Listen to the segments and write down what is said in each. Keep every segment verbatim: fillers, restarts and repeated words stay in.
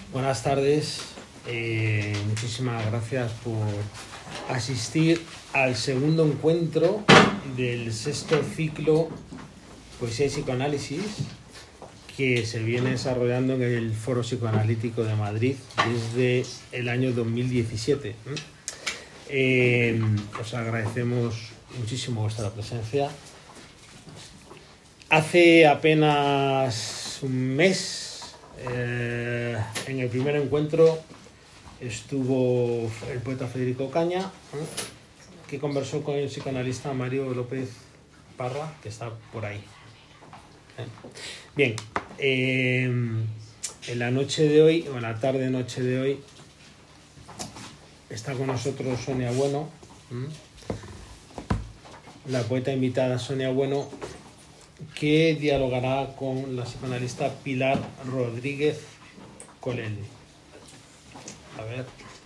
Buenas tardes, eh, muchísimas gracias por asistir al segundo encuentro del sexto ciclo Poesía y Psicoanálisis que se viene desarrollando en el Foro Psicoanalítico de Madrid desde el año dos mil diecisiete. Eh, os agradecemos muchísimo vuestra presencia. Hace apenas un mes, eh, en el primer encuentro, estuvo el poeta Federico Caña, ¿eh? que conversó con el psicoanalista Mario López Parra, que está por ahí. ¿Eh? Bien, eh, en la noche de hoy, o en la tarde-noche de hoy, está con nosotros Sonia Bueno, ¿eh? la poeta invitada Sonia Bueno, que dialogará con la psicoanalista Pilar Rodríguez Colelli. A ver.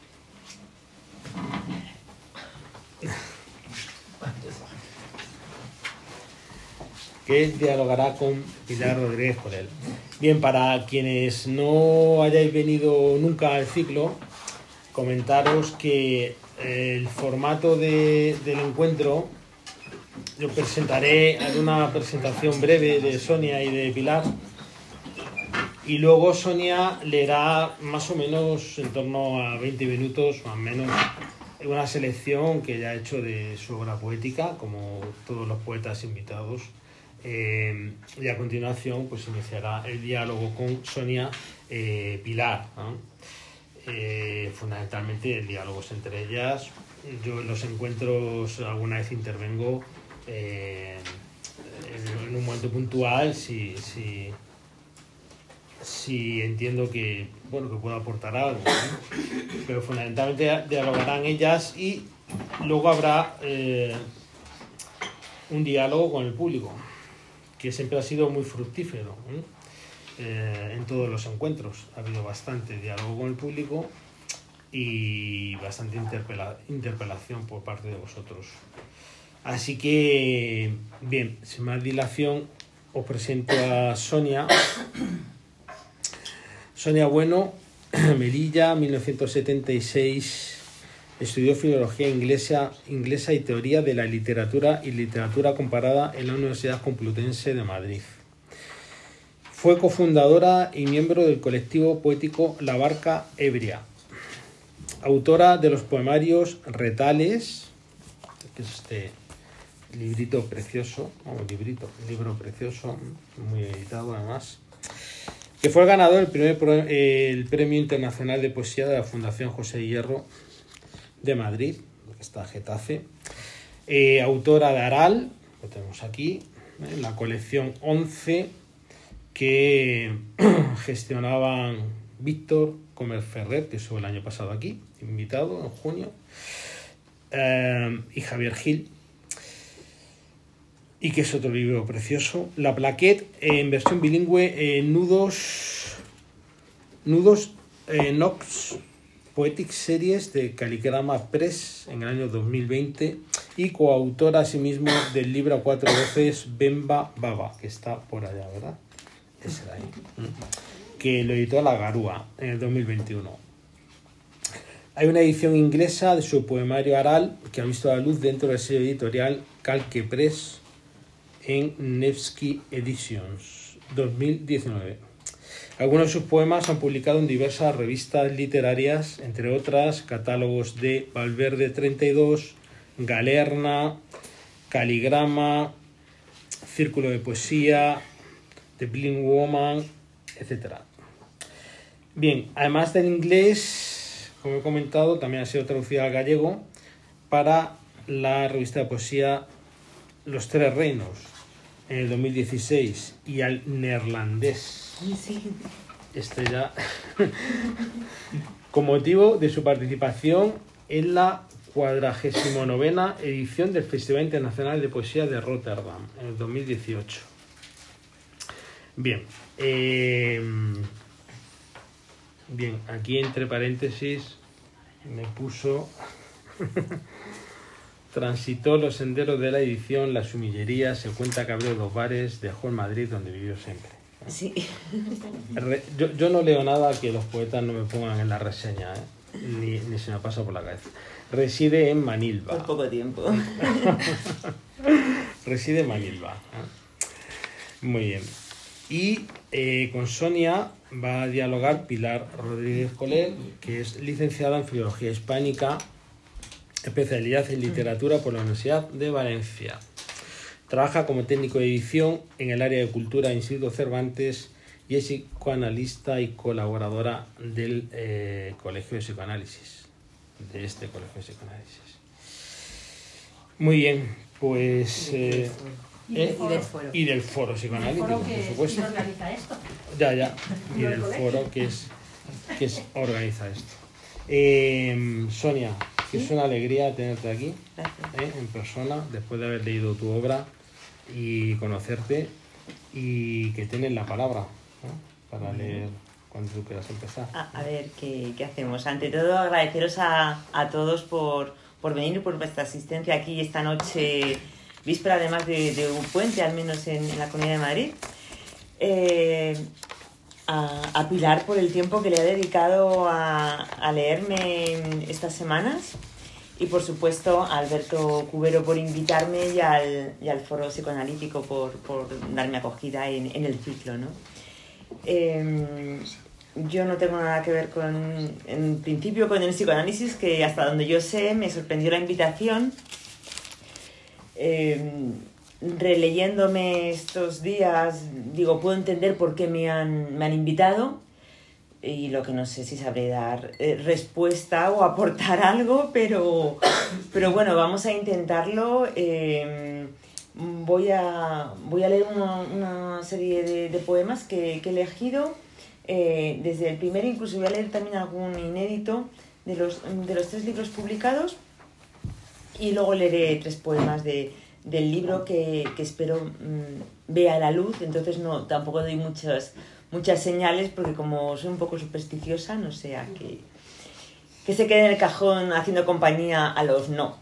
que dialogará con Pilar Rodríguez Colelli. Bien, para quienes no hayáis venido nunca al ciclo, comentaros que el formato de, del encuentro, yo presentaré una presentación breve de Sonia y de Pilar, y luego Sonia leerá más o menos en torno a veinte minutos, más o menos, una selección que ella ha hecho de su obra poética, como todos los poetas invitados. Eh, y a continuación pues iniciará el diálogo con Sonia eh, Pilar, ¿no? Eh, fundamentalmente el diálogo es entre ellas. Yo en los encuentros alguna vez intervengo eh, en, en un momento puntual si, si, si entiendo que, bueno, que puedo aportar algo, ¿no? Pero fundamentalmente dialogarán ellas y luego habrá eh, un diálogo con el público, que siempre ha sido muy fructífero, ¿eh? Eh, en todos los encuentros. Ha habido bastante diálogo con el público y bastante interpela interpelación por parte de vosotros. Así que, bien, sin más dilación, os presento a Sonia. Sonia Bueno, Melilla, mil novecientos setenta y seis. Estudió filología inglesa, inglesa y teoría de la literatura y literatura comparada en la Universidad Complutense de Madrid. Fue cofundadora y miembro del colectivo poético La Barca Ebria. Autora de los poemarios Retales, que es este librito precioso, vamos, librito, libro precioso, muy editado además, que fue el ganador del primer el Premio Internacional de Poesía de la Fundación José Hierro de Madrid, que está Getafe. Eh, autora de Aral, lo tenemos aquí, en la colección once, que gestionaban Víctor Comer Ferrer, que estuvo el año pasado aquí, invitado en junio, eh, y Javier Gil, y que es otro libro precioso. La Plaquette, eh, en versión bilingüe, eh, Nudos, Nudos eh, Nox Poetic Series de Caligrama Press en el año dos mil veinte, y coautora asimismo del libro a cuatro voces Bemba Baba, que está por allá, ¿verdad? Ese de ahí. Que lo editó La Garúa en el dos mil veintiuno. Hay una edición inglesa de su poemario Aral que ha visto la luz dentro del sello editorial Calque Press en Nevsky Editions dos mil diecinueve. Algunos de sus poemas han publicado en diversas revistas literarias, entre otras catálogos de Valverde treinta y dos, Galerna, Caligrama, Círculo de Poesía, The Blind Woman, etcétera. Bien, además del inglés, como he comentado, también ha sido traducida al gallego para la revista de poesía Los Tres Reinos en el dos mil dieciséis, y al neerlandés. Sí. Este ya con motivo de su participación en la cuadragésima novena edición del Festival Internacional de Poesía de Rotterdam en el dos mil dieciocho. Bien, eh, bien, aquí entre paréntesis me puso transitó los senderos de la edición, las humillerías, se cuenta que abrió dos bares, dejó en Madrid donde vivió siempre. Sí. Re, yo, yo no leo nada que los poetas no me pongan en la reseña, ¿eh? ni, ni se me pasa por la cabeza. Reside en Manilva. Por poco tiempo. Reside en Manilva. ¿eh? Muy bien. Y eh, con Sonia va a dialogar Pilar Rodríguez Coler, que es licenciada en Filología Hispánica, especialidad en literatura por la Universidad de Valencia. Trabaja como técnico de edición en el área de cultura del Instituto Cervantes y es psicoanalista y colaboradora del eh, Colegio de Psicoanálisis, de este Colegio de Psicoanálisis. Muy bien, pues... Eh, Y, ¿eh? y del foro. Y del foro psicoanalítico, foro que, por supuesto. ¿quién organiza esto? Ya, ya. Y ¿No del el colegio? foro que es, que es organiza esto. Eh, Sonia, que ¿Sí? es una alegría tenerte aquí, Gracias. ¿eh? En persona, después de haber leído tu obra y conocerte, y que tienes la palabra, ¿no? Para leer cuando tú quieras empezar. A, a ver, ¿qué, ¿qué hacemos? Ante todo, agradeceros a, a todos por, por venir y por vuestra asistencia aquí esta noche, víspera además de, de un puente, al menos en, en la Comunidad de Madrid. Eh, a, a Pilar por el tiempo que le ha dedicado a, a leerme estas semanas. Y por supuesto a Alberto Cubero por invitarme y al, y al Foro Psicoanalítico por, por darme acogida en, en el ciclo, ¿no? Eh, yo no tengo nada que ver con, en principio, con el psicoanálisis, que hasta donde yo sé me sorprendió la invitación. Eh, releyéndome estos días, digo, puedo entender por qué me han, me han invitado. Y lo que no sé si sabré dar eh, respuesta o aportar algo, pero, pero bueno, vamos a intentarlo. Eh, voy, a, voy a leer una, una serie de, de poemas que, que he elegido. Eh, desde el primero incluso voy a leer también algún inédito de los, de los tres libros publicados. Y luego leeré tres poemas de, del libro que, que espero mmm, vea la luz. Entonces no, tampoco doy muchas... muchas señales porque como soy un poco supersticiosa, no sea que, que se quede en el cajón haciendo compañía a los no.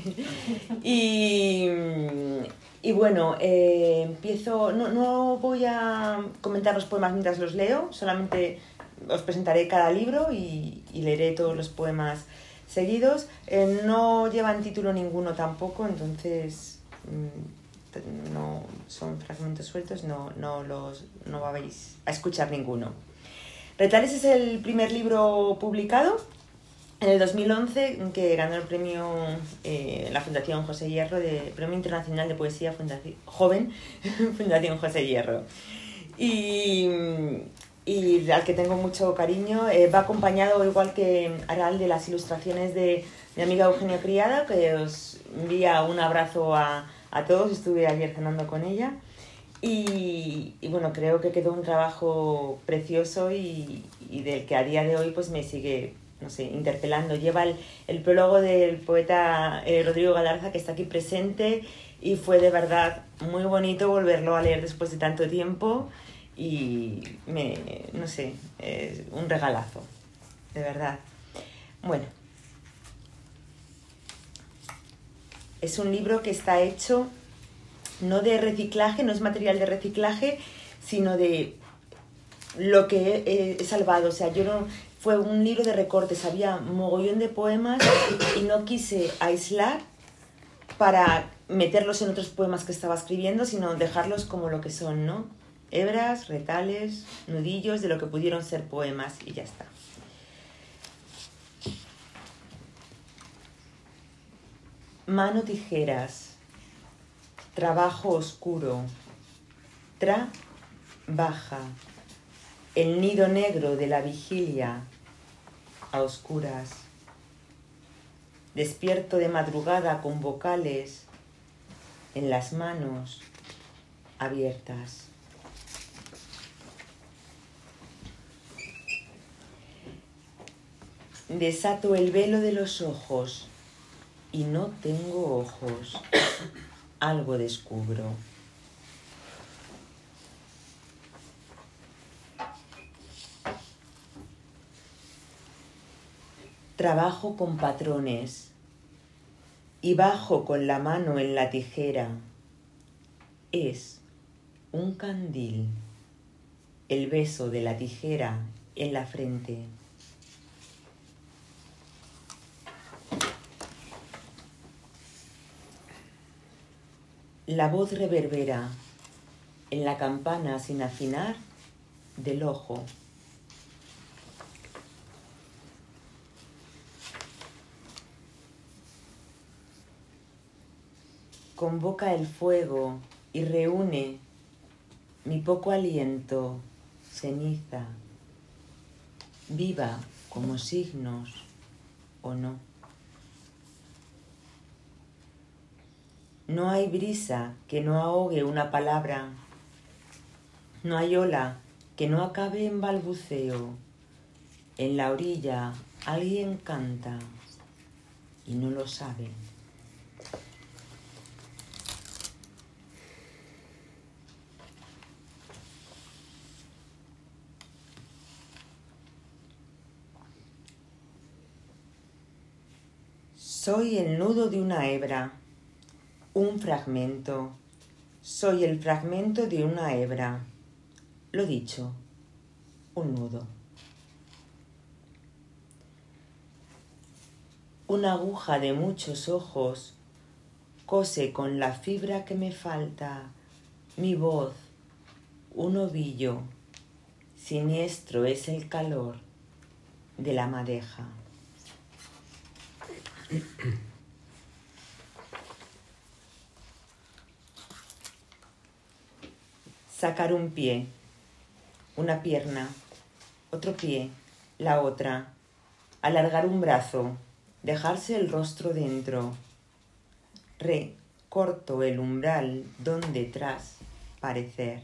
y, y bueno, eh, empiezo, no, no voy a comentar los poemas mientras los leo, solamente os presentaré cada libro y, y leeré todos los poemas seguidos. Eh, no llevan título ninguno tampoco, entonces... Mmm, no son fragmentos sueltos, no, no los no vais a escuchar ninguno. Retales es el primer libro publicado en el dos mil once que ganó el premio eh, la Fundación José Hierro, de Premio Internacional de Poesía Fundación, Joven Fundación José Hierro, y, y al que tengo mucho cariño. Eh, va acompañado, igual que Aral, de las ilustraciones de mi amiga Eugenia Criada, que os envía un abrazo a a todos, estuve ayer cenando con ella y, y bueno, creo que quedó un trabajo precioso y, y del que a día de hoy pues me sigue, no sé, interpelando. Lleva el, el prólogo del poeta eh, Rodrigo Galarza, que está aquí presente, y fue de verdad muy bonito volverlo a leer después de tanto tiempo y me, no sé, es un regalazo, de verdad. Bueno, es un libro que está hecho no de reciclaje, no es material de reciclaje, sino de lo que he, he salvado. O sea, yo no, fue un libro de recortes, había mogollón de poemas y no quise aislar para meterlos en otros poemas que estaba escribiendo, sino dejarlos como lo que son, ¿no? Hebras, retales, nudillos de lo que pudieron ser poemas y ya está. Mano tijeras, trabajo oscuro, tra, baja, el nido negro de la vigilia, a oscuras, despierto de madrugada con vocales en las manos abiertas. Desato el velo de los ojos y no tengo ojos, algo descubro. Trabajo con patrones y bajo con la mano en la tijera. Es un candil. el beso de la tijera en la frente. La voz reverbera en la campana sin afinar del ojo. Convoca el fuego y reúne mi poco aliento, ceniza, viva como signos o no. No hay brisa que no ahogue una palabra, no hay ola que no acabe en balbuceo. En la orilla alguien canta y no lo sabe. Soy el nudo de una hebra, un fragmento. Soy el fragmento de una hebra. Lo dicho, un nudo. Una aguja de muchos ojos cose con la fibra que me falta mi voz, un ovillo. Siniestro es el calor de la madeja. Sacar un pie, una pierna, otro pie, la otra. Alargar un brazo, dejarse el rostro dentro. Recorto el umbral donde tras parecer.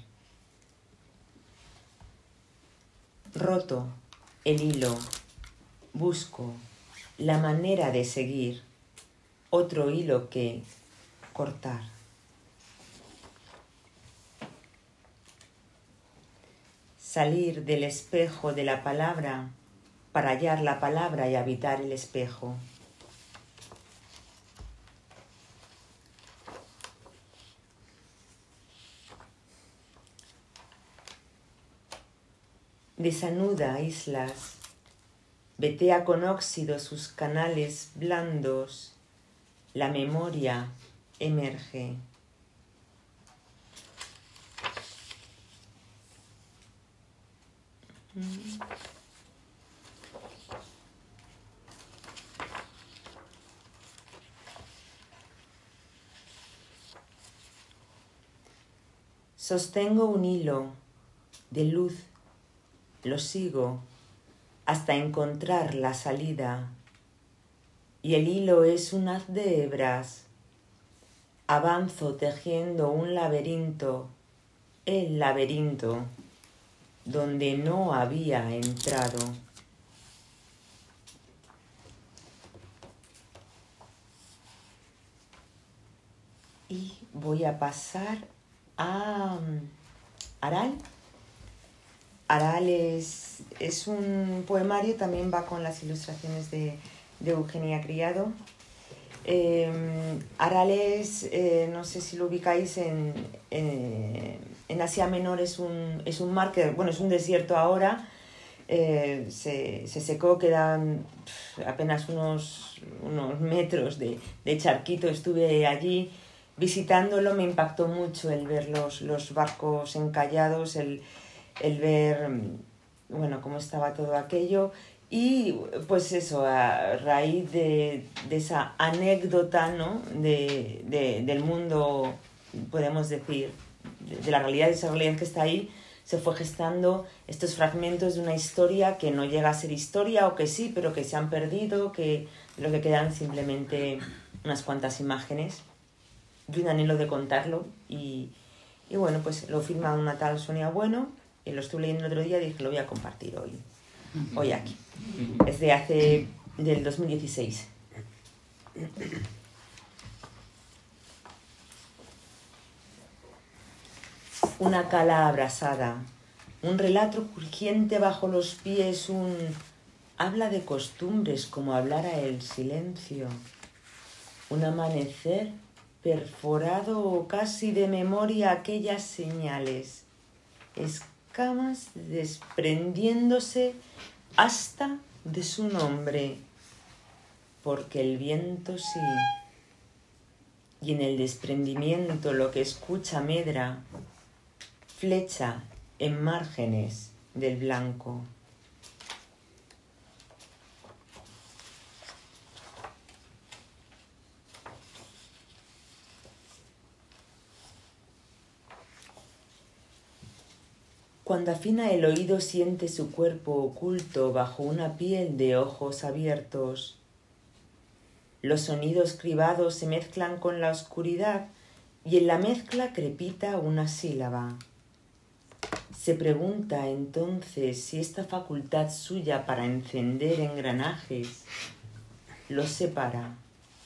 Roto el hilo, busco la manera de seguir, otro hilo que cortar. Salir del espejo de la palabra para hallar la palabra y habitar el espejo. Desanuda islas, vetea con óxido sus canales blandos, la memoria emerge. Sostengo un hilo de luz, lo sigo hasta encontrar la salida, y el hilo es un haz de hebras. Avanzo tejiendo un laberinto, el laberinto donde no había entrado. Y voy a pasar a Aral. Aral es, es un poemario, también va con las ilustraciones de, de Eugenia Criado. Eh, Aral es, eh, no sé si lo ubicáis, en, en, en Asia Menor es un, es un mar que, bueno, es un desierto ahora, eh, se, se secó, quedan apenas unos, unos metros de, de charquito. Estuve allí visitándolo, me impactó mucho el ver los, los barcos encallados, el, el ver, bueno, cómo estaba todo aquello. Y pues eso, a raíz de, de esa anécdota, ¿no? de, de, del mundo, podemos decir, de, de la realidad, de esa realidad que está ahí, se fue gestando estos fragmentos de una historia que no llega a ser historia, o que sí, pero que se han perdido, que lo que quedan simplemente unas cuantas imágenes y un anhelo de contarlo. Y, y bueno, pues lo firma una tal Sonia Bueno, y lo estuve leyendo el otro día y dije, lo voy a compartir hoy. Hoy aquí. Es de hace, del dos mil dieciséis. Una cala abrasada, un relato crujiente bajo los pies, un habla de costumbres como hablara el silencio, un amanecer perforado o casi de memoria aquellas señales, escamas desprendiéndose hasta de su nombre, porque el viento sí, y en el desprendimiento lo que escucha medra, flecha en márgenes del blanco. Cuando afina el oído siente su cuerpo oculto bajo una piel de ojos abiertos. Los sonidos cribados se mezclan con la oscuridad y en la mezcla crepita una sílaba. Se pregunta entonces si esta facultad suya para encender engranajes los separa.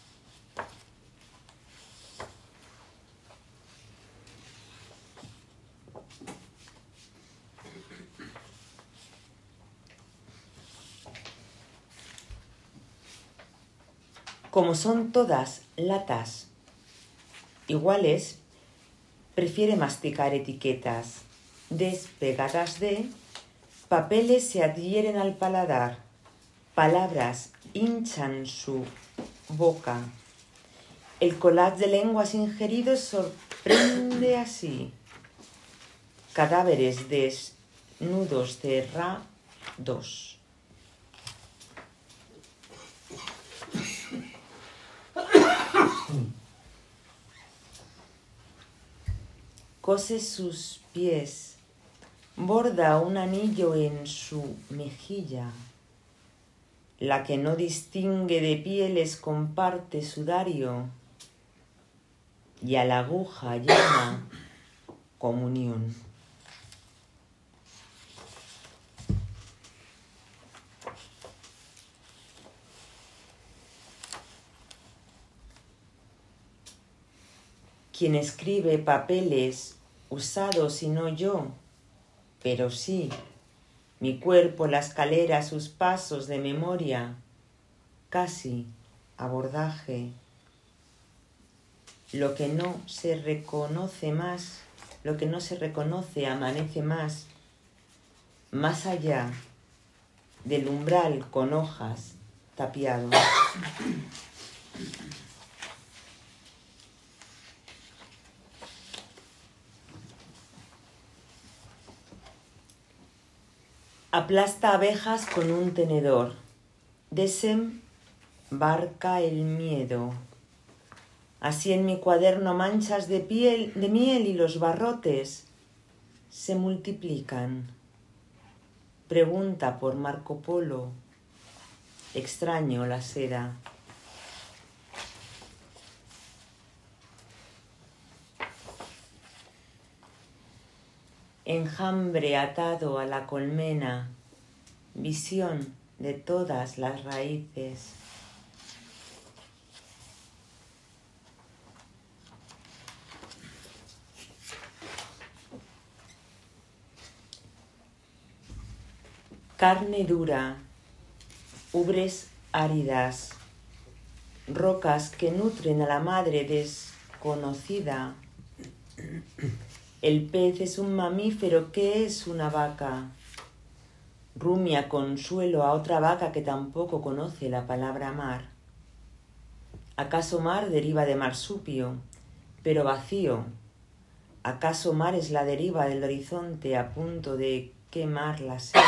Como son todas latas iguales, prefiere masticar etiquetas despegadas de, papeles se adhieren al paladar, palabras hinchan su boca. El collage de lenguas ingeridos sorprende así. Cadáveres desnudos cerrados. Cose sus pies, borda un anillo en su mejilla. La que no distingue de pieles comparte sudario y a la aguja llama comunión. Quien escribe papeles usados y no yo, pero sí, mi cuerpo, la escalera, sus pasos de memoria, casi abordaje. Lo que no se reconoce más, lo que no se reconoce amanece más, más allá del umbral con hojas tapiado. Aplasta abejas con un tenedor, desembarca el miedo. Así en mi cuaderno manchas de piel, de miel y los barrotes se multiplican. Pregunta por Marco Polo, extraño la seda. Enjambre atado a la colmena, visión de todas las raíces. Carne dura, ubres áridas, rocas que nutren a la madre desconocida. El pez es un mamífero, ¿qué es una vaca? Rumia consuelo a otra vaca que tampoco conoce la palabra mar. ¿Acaso mar deriva de marsupio, pero vacío? ¿Acaso mar es la deriva del horizonte a punto de quemar la sed?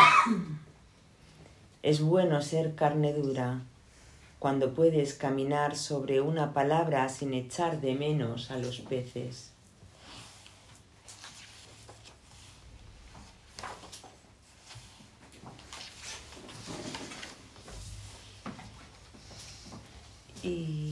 Es bueno ser carne dura cuando puedes caminar sobre una palabra sin echar de menos a los peces. Y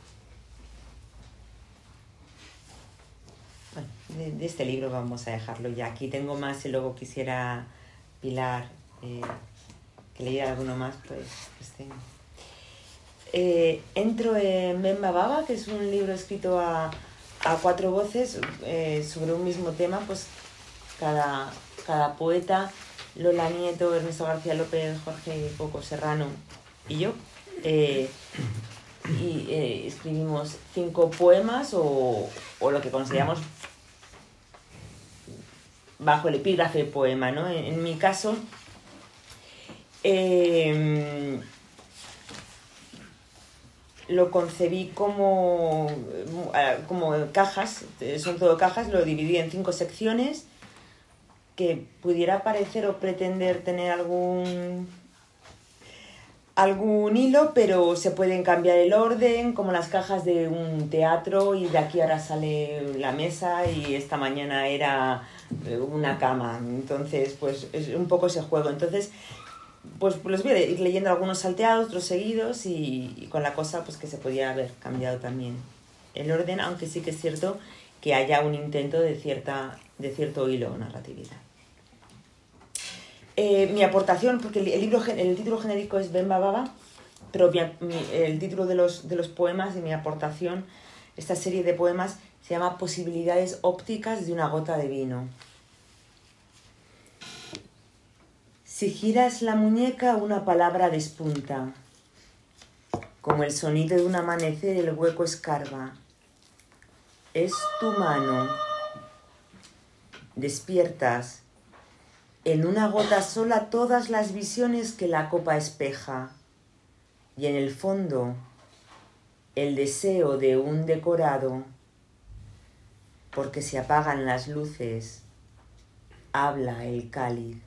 bueno, de, de este libro vamos a dejarlo ya. Aquí tengo más y luego quisiera, Pilar, eh, que leyera alguno más, pues, pues tengo. Eh, entro en Bemba Baba, que es un libro escrito a, a cuatro voces eh, sobre un mismo tema, pues cada, cada poeta, Lola Nieto, Ernesto García López, Jorge Coco Serrano y yo, eh, y eh, escribimos cinco poemas o, o lo que consideramos bajo el epígrafe poema, ¿no? En, en mi caso, eh, lo concebí como, como cajas, son todo cajas, lo dividí en cinco secciones que pudiera parecer o pretender tener algún, algún hilo, pero se pueden cambiar el orden, como las cajas de un teatro, y de aquí ahora sale la mesa y esta mañana era una cama. Entonces, pues es un poco ese juego. Entonces, pues los voy a ir leyendo, algunos salteados, otros seguidos, y, y con la cosa pues que se podía haber cambiado también el orden, aunque sí que es cierto que haya un intento de, cierta, de cierto hilo o narratividad. Eh, mi aportación, porque el, el, libro, el título genérico es Bemba Baba, pero mi, mi, el título de los, de los poemas y mi aportación, esta serie de poemas, se llama Posibilidades ópticas de una gota de vino. Si giras la muñeca, una palabra despunta. Como el sonido de un amanecer, el hueco escarba. Es tu mano. Despiertas. En una gota sola todas las visiones que la copa espeja. Y en el fondo, el deseo de un decorado. Porque se apagan las luces. Habla el cáliz.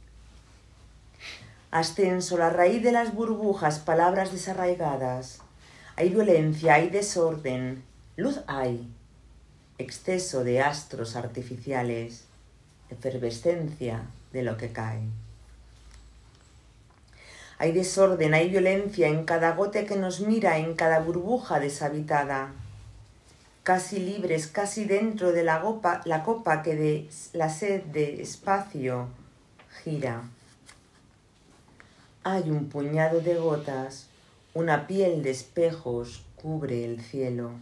Ascenso, la raíz de las burbujas, palabras desarraigadas. Hay violencia, hay desorden, luz hay, exceso de astros artificiales, efervescencia de lo que cae. Hay desorden, hay violencia en cada gota que nos mira, en cada burbuja deshabitada. Casi libres, casi dentro de la copa, la copa que de la sed de espacio gira. Hay un puñado de gotas, una piel de espejos cubre el cielo.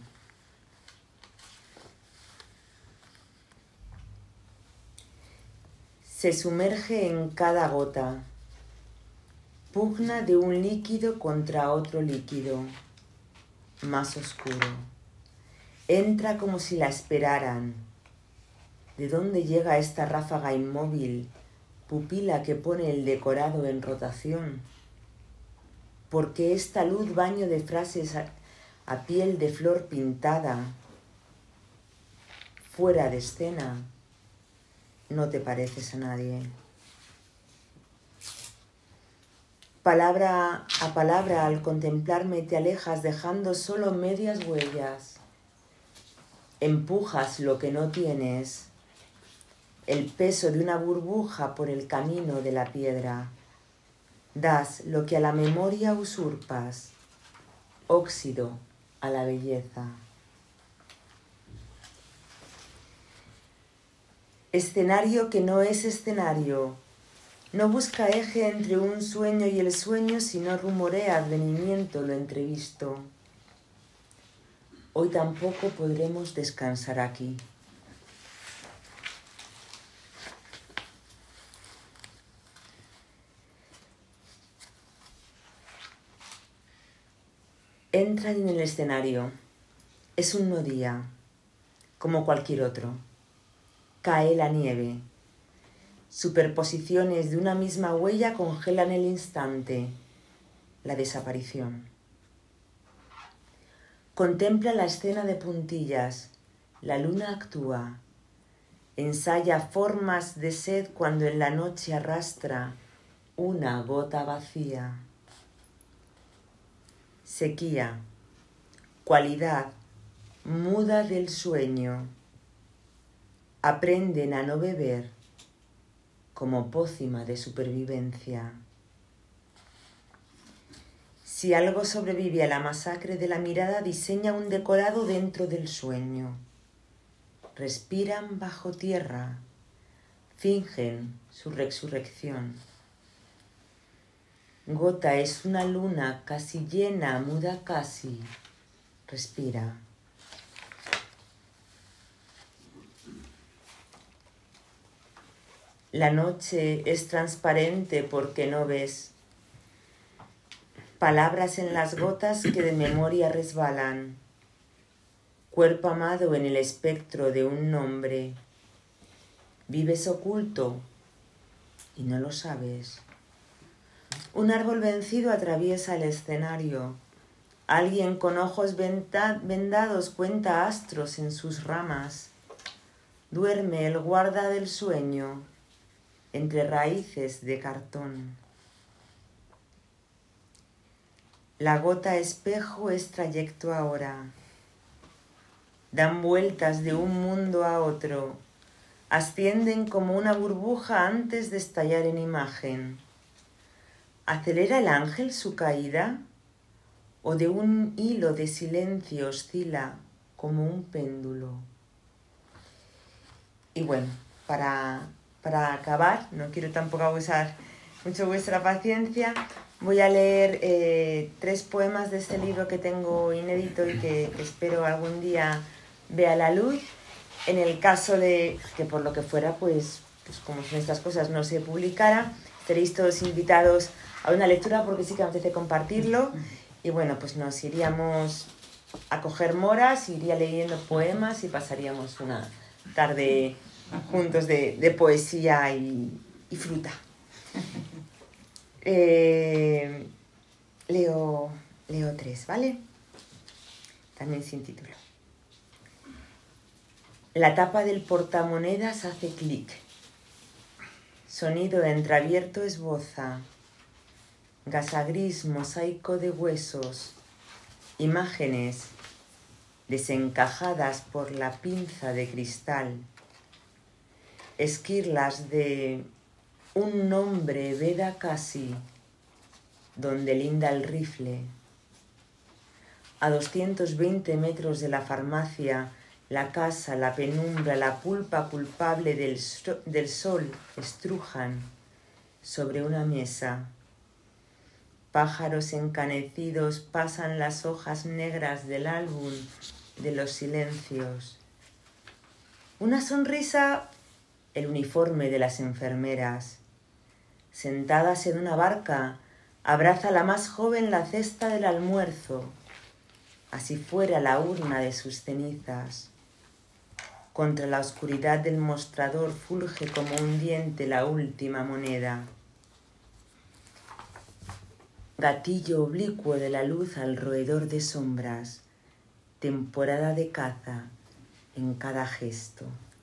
Se sumerge en cada gota, pugna de un líquido contra otro líquido, más oscuro. Entra como si la esperaran. ¿De dónde llega esta ráfaga inmóvil? Pupila que pone el decorado en rotación. Porque esta luz baño de frases a, a piel de flor pintada, fuera de escena, no te pareces a nadie. Palabra a palabra, al contemplarme te alejas dejando solo medias huellas. Empujas lo que no tienes. El peso de una burbuja por el camino de la piedra. Das lo que a la memoria usurpas, óxido a la belleza. Escenario que no es escenario, no busca eje entre un sueño y el sueño, sino rumorea advenimiento lo entrevisto. Hoy tampoco podremos descansar aquí. Entran en el escenario. Es un no día, como cualquier otro. Cae la nieve. Superposiciones de una misma huella congelan el instante, la desaparición. Contempla la escena de puntillas. La luna actúa. Ensaya formas de sed cuando en la noche arrastra una gota vacía. Sequía, cualidad muda del sueño. Aprenden a no beber como pócima de supervivencia. Si algo sobrevive a la masacre de la mirada, diseña un decorado dentro del sueño. Respiran bajo tierra, fingen su resurrección. Gota es una luna casi llena, muda casi, respira. La noche es transparente porque no ves. Palabras en las gotas que de memoria resbalan. Cuerpo amado en el espectro de un nombre. Vives oculto y no lo sabes. Un árbol vencido atraviesa el escenario. Alguien con ojos vendados cuenta astros en sus ramas. Duerme el guarda del sueño entre raíces de cartón. La gota espejo es trayecto ahora. Dan vueltas de un mundo a otro. Ascienden como una burbuja antes de estallar en imagen. ¿Acelera el ángel su caída? ¿O de un hilo de silencio oscila como un péndulo? Y bueno, para, para acabar, no quiero tampoco abusar mucho vuestra paciencia, voy a leer eh, tres poemas de este libro que tengo inédito y que, que espero algún día vea la luz. En el caso de que por lo que fuera, pues, pues como son estas cosas, no se publicara, estaréis todos invitados a una lectura porque sí que me apetece compartirlo. Y bueno, pues nos iríamos a coger moras, iría leyendo poemas y pasaríamos una tarde juntos de, de poesía y, y fruta. Eh, leo, leo tres, ¿vale? También sin título. La tapa del portamonedas hace clic. Sonido de entreabierto esboza. Gasa gris, mosaico de huesos. Imágenes desencajadas por la pinza de cristal. Esquirlas de un nombre veda casi, donde linda el rifle. A doscientos veinte metros de la farmacia, la casa, la penumbra, la pulpa culpable del, so- del sol estrujan sobre una mesa. Pájaros encanecidos pasan las hojas negras del álbum de los silencios. Una sonrisa, el uniforme de las enfermeras. Sentadas en una barca, abraza la más joven la cesta del almuerzo, así fuera la urna de sus cenizas. Contra la oscuridad del mostrador fulge como un diente la última moneda. Gatillo oblicuo de la luz al roedor de sombras, temporada de caza en cada gesto.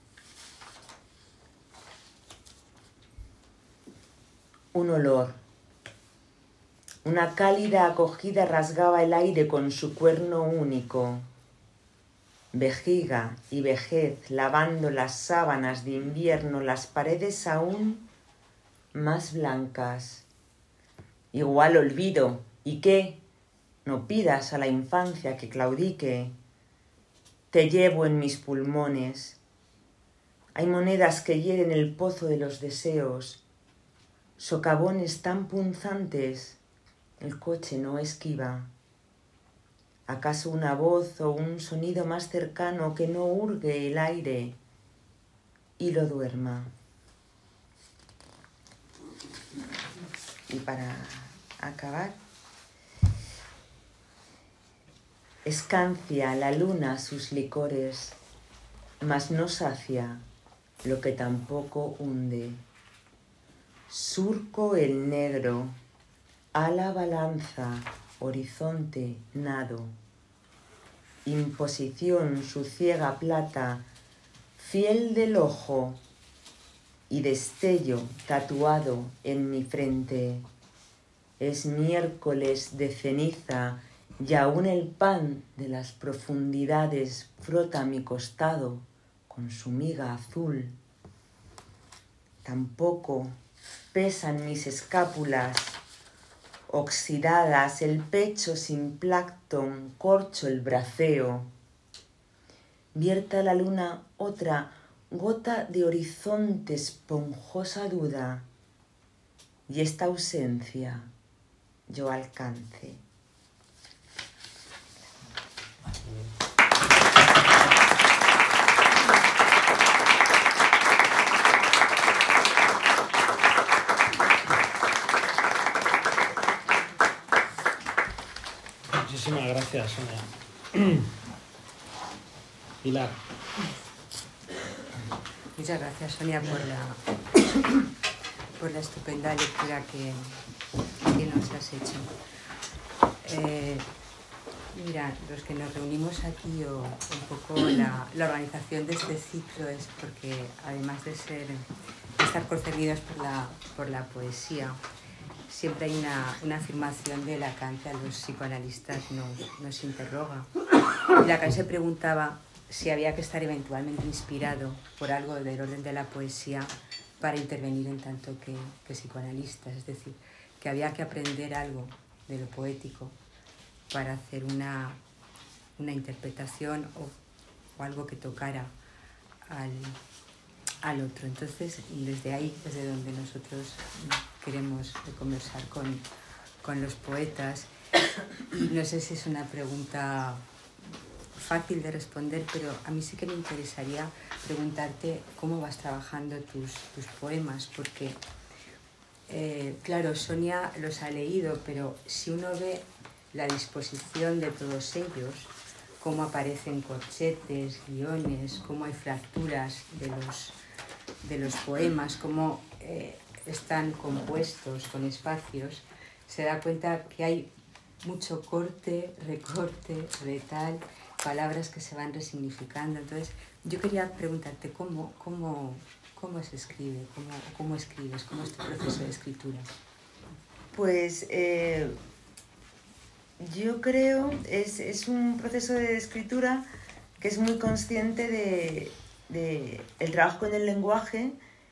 Un olor. Una cálida acogida rasgaba el aire con su cuerno único. Vejiga y vejez lavando las sábanas de invierno, las paredes aún más blancas. Igual olvido. ¿Y qué? No pidas a la infancia que claudique. Te llevo en mis pulmones. Hay monedas que hieren el pozo de los deseos. Socavones tan punzantes, el coche no esquiva. ¿Acaso una voz o un sonido más cercano que no hurgue el aire y lo duerma? Y para acabar, escancia la luna sus licores, mas no sacia lo que tampoco hunde. Surco el negro, ala balanza, horizonte nado. Imposición su ciega plata, fiel del ojo y destello tatuado en mi frente. Es miércoles de ceniza y aún el pan de las profundidades frota mi costado con su miga azul. Tampoco pesan mis escápulas oxidadas, el pecho sin plancton, corcho el braceo. Vierta la luna otra gota de horizonte, esponjosa duda, y esta ausencia yo alcance. Muchísimas gracias, Sonia. Pilar. muchas gracias, Sonia, por la, por la estupenda lectura que, que nos has hecho. Eh, mira, los que nos reunimos aquí, o un poco la, la organización de este ciclo es porque, además de ser de estar concernidos por la, por la poesía, siempre hay una, una afirmación de Lacan que a los psicoanalistas nos, nos interroga. Y Lacan se preguntaba si había que estar eventualmente inspirado por algo del orden de la poesía para intervenir en tanto que, que psicoanalistas, es decir, que había que aprender algo de lo poético para hacer una, una interpretación o, o algo que tocara al, al otro. Entonces, desde ahí, desde donde nosotros queremos conversar con, con los poetas, y no sé si es una pregunta fácil de responder, pero a mí sí que me interesaría preguntarte cómo vas trabajando tus, tus poemas, porque, eh, claro, Sonia los ha leído, pero si uno ve la disposición de todos ellos, cómo aparecen corchetes, guiones, cómo hay fracturas de los, de los poemas, cómo eh, están compuestos con espacios, se da cuenta que hay mucho corte, recorte, retal, palabras que se van resignificando. Entonces, yo quería preguntarte cómo, cómo, cómo se escribe, cómo, cómo escribes, cómo es tu proceso de escritura. Pues eh, yo creo es es un proceso de escritura que es muy consciente de, de el trabajo con el lenguaje,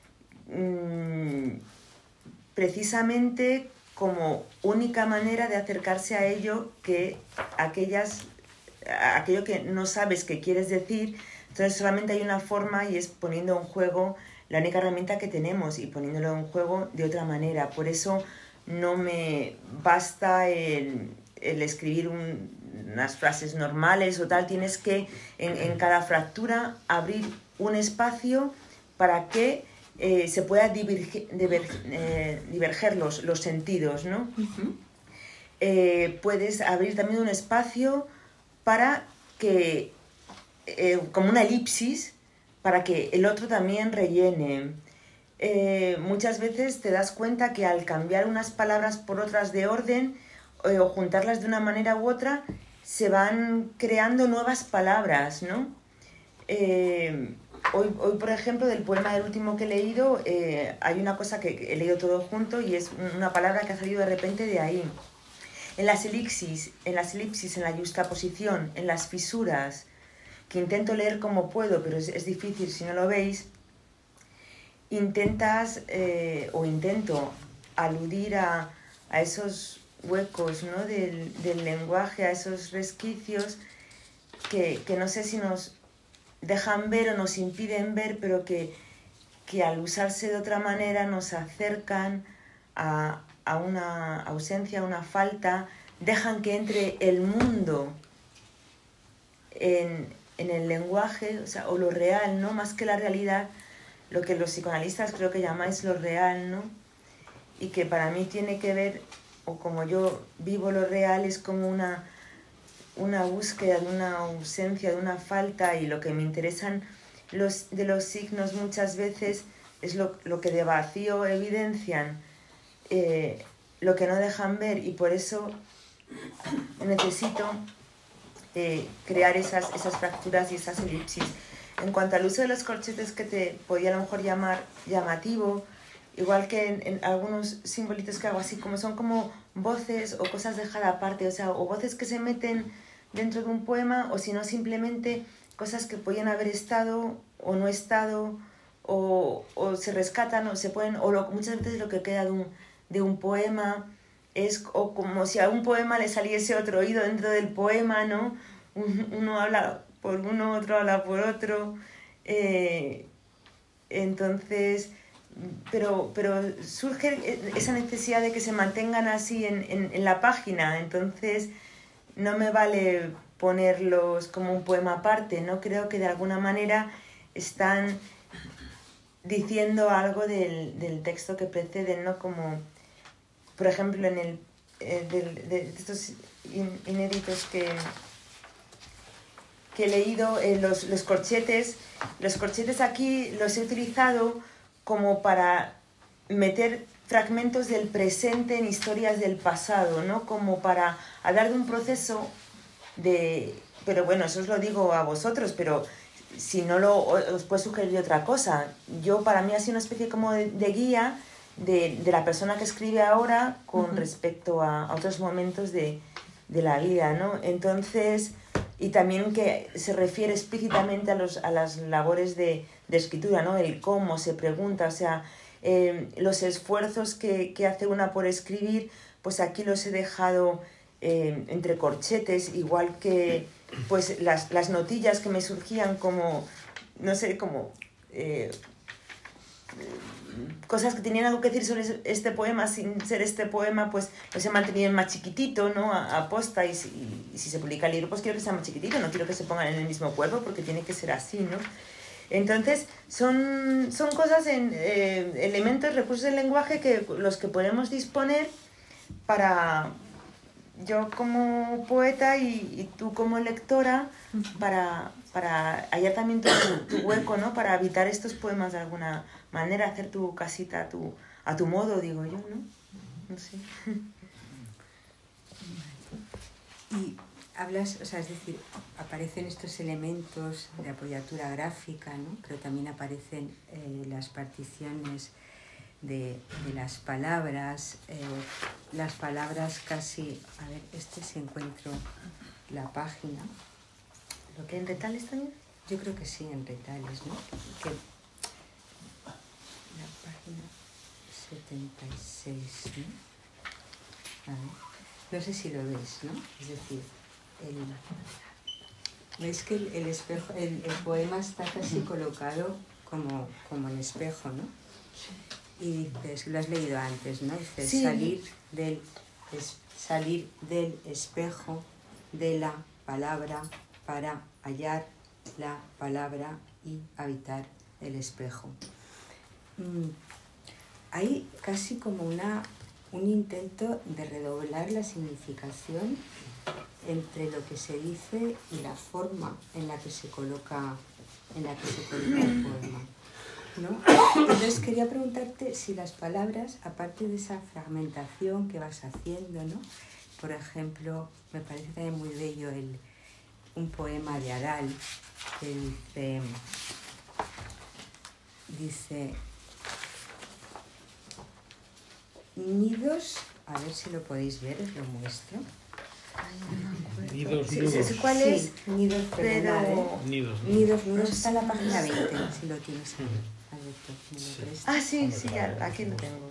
mmm, precisamente como única manera de acercarse a ello que aquellas a aquello que no sabes que quieres decir. Entonces solamente hay una forma, y es poniendo en juego la única herramienta que tenemos y poniéndolo en juego de otra manera. Por eso no me basta el, el escribir un, unas frases normales o tal. Tienes que en, en cada fractura abrir un espacio para que eh, se pueda diverger, diver, eh, diverger los, los sentidos, ¿no? Uh-huh. Eh, puedes abrir también un espacio para que, eh, como una elipsis, para que el otro también rellene. Eh, muchas veces te das cuenta que al cambiar unas palabras por otras de orden, eh, o juntarlas de una manera u otra, se van creando nuevas palabras, ¿no? Eh, hoy, hoy, por ejemplo, del poema del último que he leído, eh, hay una cosa que he leído todo junto y es una palabra que ha salido de repente de ahí. En las elipsis, en las elipsis, en la yuxtaposición, en las fisuras, que intento leer como puedo, pero es, es difícil si no lo veis, intentas, eh, o intento, aludir a, a esos huecos, ¿no?, del, del lenguaje, a esos resquicios que, que no sé si nos dejan ver o nos impiden ver, pero que, que al usarse de otra manera nos acercan a, a una ausencia, a una falta, dejan que entre el mundo en, en el lenguaje, o sea, o lo real, ¿no?, más que la realidad, lo que los psicoanalistas creo que llamáis lo real, ¿no? Y que para mí tiene que ver, o como yo vivo lo real, es como una, una búsqueda de una ausencia, de una falta, y lo que me interesan los, de los signos muchas veces es lo, lo que de vacío evidencian, eh, lo que no dejan ver, y por eso necesito eh, crear esas, esas fracturas y esas elipsis. En cuanto al uso de los corchetes, que te podía a lo mejor llamar llamativo, igual que en, en algunos simbolitos que hago así, como son como voces o cosas dejadas aparte, o sea, o voces que se meten dentro de un poema, o si no simplemente cosas que podían haber estado o no estado, o, o se rescatan o se pueden, o lo, muchas veces lo que queda de un, de un poema es o como si a un poema le saliese otro oído dentro del poema, ¿no? Uno habla por uno, otro habla por otro, eh, entonces, pero, pero surge esa necesidad de que se mantengan así en, en, en la página, entonces no me vale ponerlos como un poema aparte, ¿no? Creo que de alguna manera están diciendo algo del, del texto que precede, ¿no? Como, por ejemplo, en el eh, de, de estos inéditos que, que he leído, eh, los, los corchetes los corchetes aquí los he utilizado como para meter fragmentos del presente en historias del pasado, ¿no? Como para hablar de un proceso de... Pero bueno, eso os lo digo a vosotros, pero si no lo, os puedo sugerir otra cosa. Yo, para mí, ha sido una especie como de, de guía de, de la persona que escribe ahora con uh-huh. respecto a, a otros momentos de, de la vida, ¿no? Entonces, y también que se refiere explícitamente a, los, a las labores de, de escritura, ¿no? El cómo se pregunta, o sea, eh, los esfuerzos que, que hace una por escribir, pues aquí los he dejado eh, entre corchetes, igual que pues las, las notillas que me surgían como, no sé, como... Eh, cosas que tenían algo que decir sobre este poema sin ser este poema, pues los he mantenido más chiquitito, ¿no? A, a posta, y si, y si se publica el libro, pues quiero que sea más chiquitito, no quiero que se pongan en el mismo cuerpo porque tiene que ser así, ¿no? Entonces son, son cosas, en eh, elementos, recursos del lenguaje que los que podemos disponer para yo como poeta y, y tú como lectora para, para hallar también tu, tu hueco, ¿no? Para habitar estos poemas de alguna manera, hacer tu casita a tu, a tu modo, digo yo, ¿no? No sé. Y hablas, o sea, es decir, aparecen estos elementos de apoyatura gráfica, ¿no? Pero también aparecen eh, las particiones de, de las palabras, eh, las palabras casi, a ver, este si encuentro la página. ¿Lo que en Retales también? Yo creo que sí, en Retales, ¿no? Que la página setenta y seis, ¿no? A ver, no sé si lo veis, ¿no? Es decir, el, veis que el, el espejo, el, el poema está casi colocado como, como en espejo, ¿no? Y dices, lo has leído antes, ¿no? Dices, sí. salir del, es, salir del espejo de la palabra para hallar la palabra y habitar el espejo. Mm, hay casi como una, un intento de redoblar la significación entre lo que se dice y la forma en la que se coloca, en la que se coloca el poema, ¿no? Entonces quería preguntarte si las palabras, aparte de esa fragmentación que vas haciendo, ¿no? Por ejemplo, me parece también muy bello el, un poema de Aral que dice, dice nidos, a ver si lo podéis ver, os lo muestro. Nidos, sí, nudos. sí, ¿cuál es? Sí, nidos, pero... ¿eh? Nidos, nidos, nudos, está en la página veinte, si lo tienes ahí. Alberto, ¿me lo Sí. prestas? Ah, sí, sí, ya, aquí lo tengo.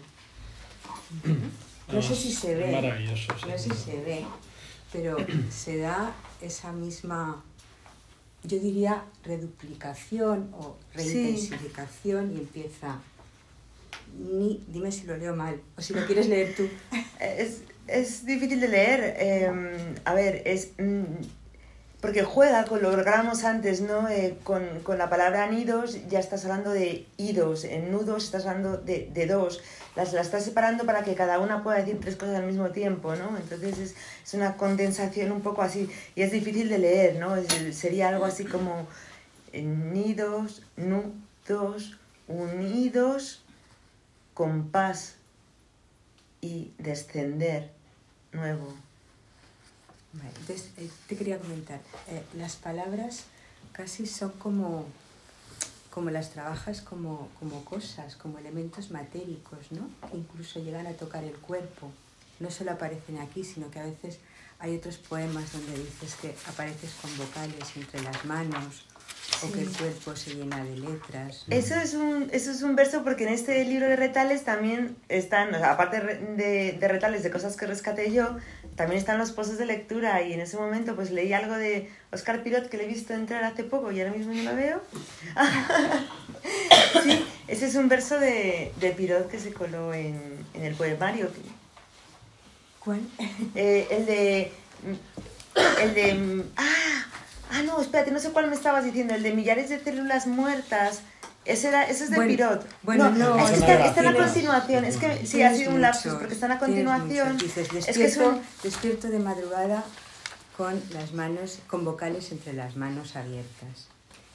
No sé si se ve, Maravilloso, sí. no sé si se ve, pero se da esa misma, yo diría, reduplicación o reintensificación sí. Y empieza, ni, dime si lo leo mal, o si lo quieres leer tú. Es, es difícil de leer, eh, a ver, es... Mm, porque juega con lo que hablábamos antes, ¿no? Eh, con, con la palabra nidos ya estás hablando de idos, en nudos estás hablando de, de dos, las, las estás separando para que cada una pueda decir tres cosas al mismo tiempo, ¿no? Entonces es, es una condensación un poco así, y es difícil de leer, ¿no? Es, sería algo así como nidos, nudos, unidos, compás y descender, nuevo. Vale, entonces, eh, te quería comentar, eh, las palabras casi son como, como las trabajas como, como cosas, como elementos matéricos, ¿no? Que incluso llegan a tocar el cuerpo. No solo aparecen aquí, sino que a veces hay otros poemas donde dices que apareces con vocales entre las manos, sí. O que el cuerpo se llena de letras, ¿no? Eso es un, eso es un verso porque en este libro de retales también están, o sea, aparte de, de retales de cosas que rescaté yo, también están los pozos de lectura, y en ese momento pues leí algo de Óscar Pirot que le he visto entrar hace poco y ahora mismo no lo veo. Sí, ese es un verso de, de Pirot que se coló en, en el poemario. ¿Cuál? Eh, el de... El de... ¡Ah! Ah, no, espérate, no sé cuál me estabas diciendo. El de millares de células muertas. Ese, era, ese es de bueno, Pirot. Bueno, no, no es que no, está, no, está en la tienes, continuación. Es que sí, ha sido un mucho, lapsus, porque está en la continuación. Dices, despierto, es que es un... despierto de madrugada con las manos, con vocales entre las manos abiertas.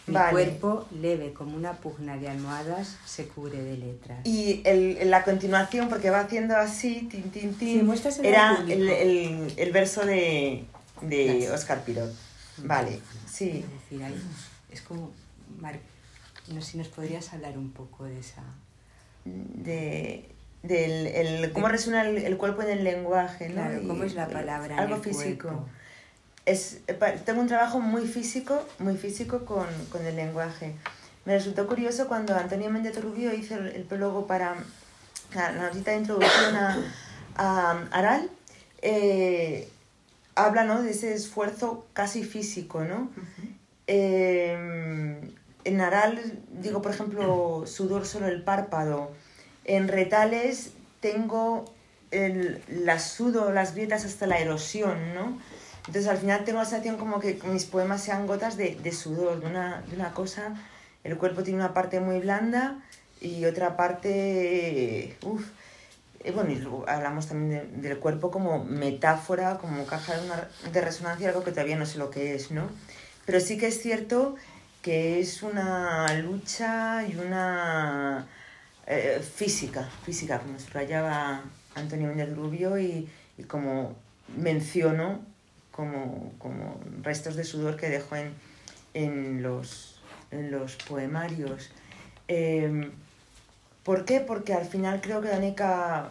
Mi Vale. cuerpo, leve como una pugna de almohadas, se cubre de letras. Y el, la continuación, porque va haciendo así, tin, tin, tin, Sí, muéstraselo era al público. el, el, el verso de, de Claro. Óscar Pirot. Vale, sí. Es decir, ahí es como... mar- No sé si nos podrías hablar un poco de esa... De, del el, cómo resuena el, el cuerpo en el lenguaje, ¿no? Claro, ¿cómo Y, es la eh, palabra en algo el físico. cuerpo? Es, pa- tengo un trabajo muy físico, muy físico con, con el lenguaje. Me resultó curioso cuando Antonio Méndez Rubio hizo el, el prólogo para la, la notita de introducción a, a Aral. Eh, habla, ¿no?, de ese esfuerzo casi físico, ¿no? Ujú. Eh, en Aral, digo, por ejemplo, sudor solo el párpado. En Retales tengo el, la sudo, las grietas hasta la erosión, ¿no? Entonces al final tengo la sensación como que mis poemas sean gotas de, de sudor, de una, de una cosa. El cuerpo tiene una parte muy blanda y otra parte... Uf, eh, bueno, y luego hablamos también de, del cuerpo como metáfora, como caja de, una, de resonancia, algo que todavía no sé lo que es, ¿no? Pero sí que es cierto que es una lucha y una eh, física, física, como subrayaba Antonio Méndez Rubio y, y como menciono como, como restos de sudor que dejó en, en, los, en los poemarios. Eh, ¿Por qué? Porque al final creo que Danica...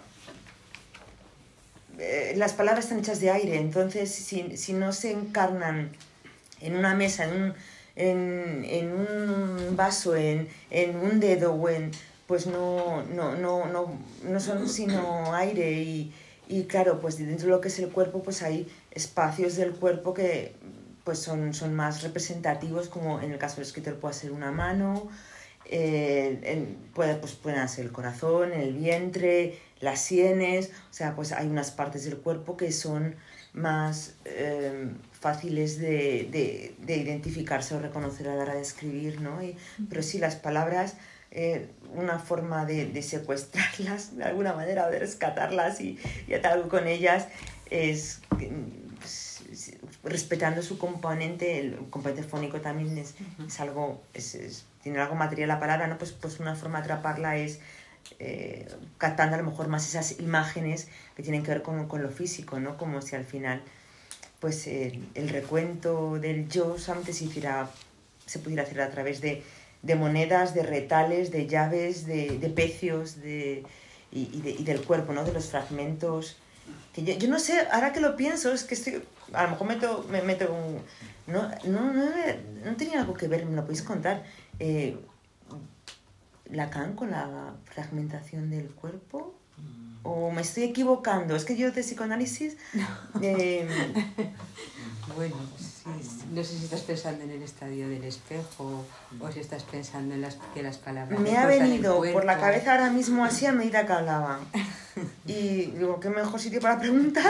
Eh, las palabras están hechas de aire, entonces si, si no se encarnan en una mesa, en un, en, en un vaso, en, en un dedo, o en, pues no, no, no, no, no son sino aire y, y claro, pues dentro de lo que es el cuerpo pues hay espacios del cuerpo que pues son, son más representativos, como en el caso del escritor puede ser una mano, eh, en, puede, pues pueden ser el corazón, el vientre, las sienes, o sea, pues hay unas partes del cuerpo que son más eh, fáciles de, de, de identificarse o reconocer a la hora de escribir, ¿no? Y, pero sí, las palabras, eh, una forma de, de secuestrarlas de alguna manera, de rescatarlas y, y hacer algo con ellas es pues, respetando su componente, el componente fónico también es, es algo, es, es, tiene algo material la palabra, ¿no? Pues, pues una forma de atraparla es Eh, captando a lo mejor más esas imágenes que tienen que ver con, con lo físico, ¿no? Como si al final pues eh, el recuento del yo solamente se, hiciera, se pudiera hacer a través de, de monedas, de retales, de llaves, de, de pecios de, y, y, de, y del cuerpo, ¿no? De los fragmentos. Que yo, yo no sé, ahora que lo pienso, es que estoy, a lo mejor meto, me meto un... No, no, no, no tenía algo que ver, me lo podéis contar. Eh, Lacan con la fragmentación del cuerpo, o me estoy equivocando, es que yo de psicoanálisis eh... bueno, sí, no sé si estás pensando en el estadio del espejo o si estás pensando en las, que las palabras me ha venido por la cabeza ahora mismo así a medida que hablaba y digo, qué mejor sitio para preguntar.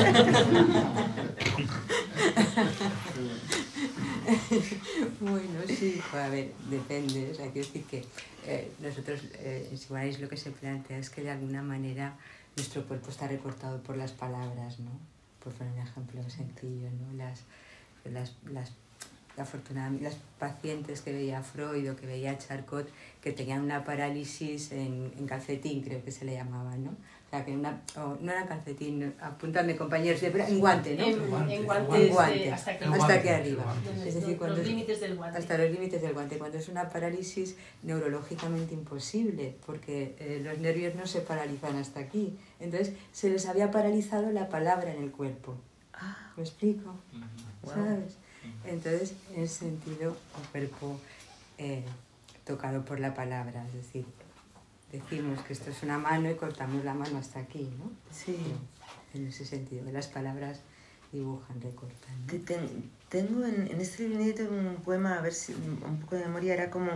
Bueno, sí, a ver, depende, o sea, quiero decir que eh, nosotros eh, en psicoanálisis lo que se plantea es que de alguna manera nuestro cuerpo está recortado por las palabras, ¿no? Por poner un ejemplo sencillo, ¿no? Las, las, las, afortunadamente, las pacientes que veía Freud o que veía Charcot que tenían una parálisis en, en calcetín, creo que se le llamaba, ¿no? O sea, que una, oh, no era calcetín, apúntame compañeros, pero en guante, ¿no? En, en guante, en guante, hasta aquí, hasta aquí arriba. Donde, Es decir, cuando los es, límites del guante. hasta los límites del guante, cuando es una parálisis neurológicamente imposible, porque eh, los nervios no se paralizan hasta aquí. Entonces, se les había paralizado la palabra en el cuerpo. Ah, ¿Me explico? wow. ¿Sabes? Entonces, en ese sentido, el cuerpo eh, tocado por la palabra, es decir, decimos que esto es una mano y cortamos la mano hasta aquí, ¿no? Sí. En ese sentido, las palabras dibujan, recortan, ¿no? Ten, tengo en, en este libreto un poema, a ver si un poco de memoria, era como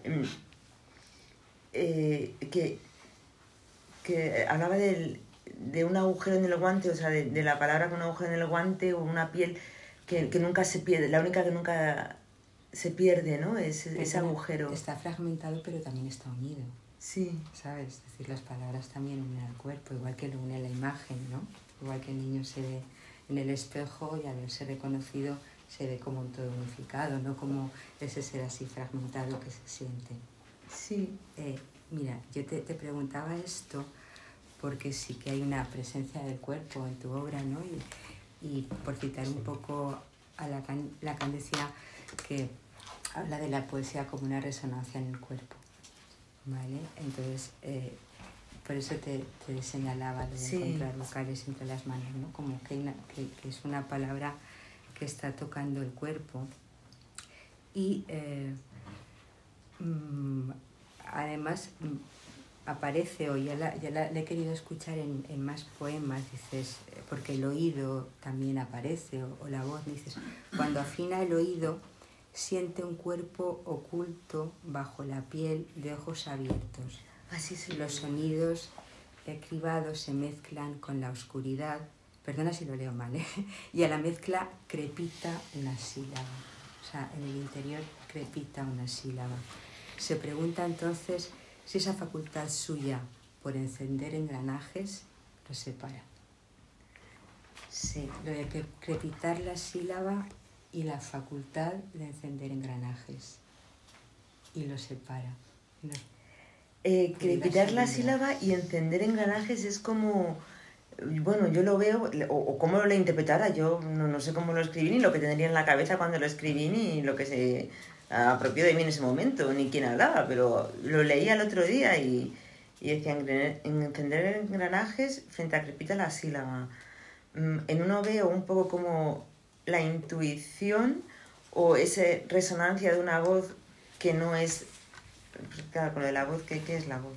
eh, que, que hablaba del, de un agujero en el guante, o sea, de, de la palabra con un agujero en el guante o una piel que, que nunca se pierde, la única que nunca se pierde, ¿no? Es, ese agujero. Está fragmentado, pero también está unido. Sí. ¿Sabes? Es decir, las palabras también unen al cuerpo, igual que lo une la imagen, ¿no? Igual que el niño se ve en el espejo y al verse reconocido se ve como un todo unificado, no como ese ser así fragmentado que se siente. Sí. Eh, mira, yo te, te preguntaba esto porque sí que hay una presencia del cuerpo en tu obra, ¿no? Y, y por citar un poco a Lacan, Lacan decía que habla de la poesía como una resonancia en el cuerpo, ¿vale? Entonces, eh, por eso te, te señalaba lo de Sí. encontrar vocales entre las manos, ¿no? Como que, una, que, que es una palabra que está tocando el cuerpo. Y eh, mmm, además mmm, aparece, o ya la, ya la, la he querido escuchar en, en más poemas, dices, porque el oído también aparece, o, o la voz, dices, cuando afina el oído, siente un cuerpo oculto bajo la piel de ojos abiertos. Así se Los sonidos cribados se mezclan con la oscuridad, perdona si lo leo mal, ¿eh? Y a la mezcla crepita una sílaba. O sea, en el interior crepita una sílaba. Se pregunta entonces si esa facultad suya por encender engranajes lo separa. Sí. Lo de que crepitar la sílaba y la facultad de encender engranajes. Y lo separa. No. Eh, crepitar la sílaba y encender engranajes es como... Bueno, yo lo veo, o, o cómo lo interpretara, yo no, no sé cómo lo escribí, ni lo que tendría en la cabeza cuando lo escribí, ni lo que se apropió de mí en ese momento, ni quién hablaba, pero lo leía el otro día y, y decía encender engranajes frente a crepita la sílaba. En uno veo un poco como la intuición o esa resonancia de una voz que no es... Claro, con lo de la voz, ¿qué, qué es la voz?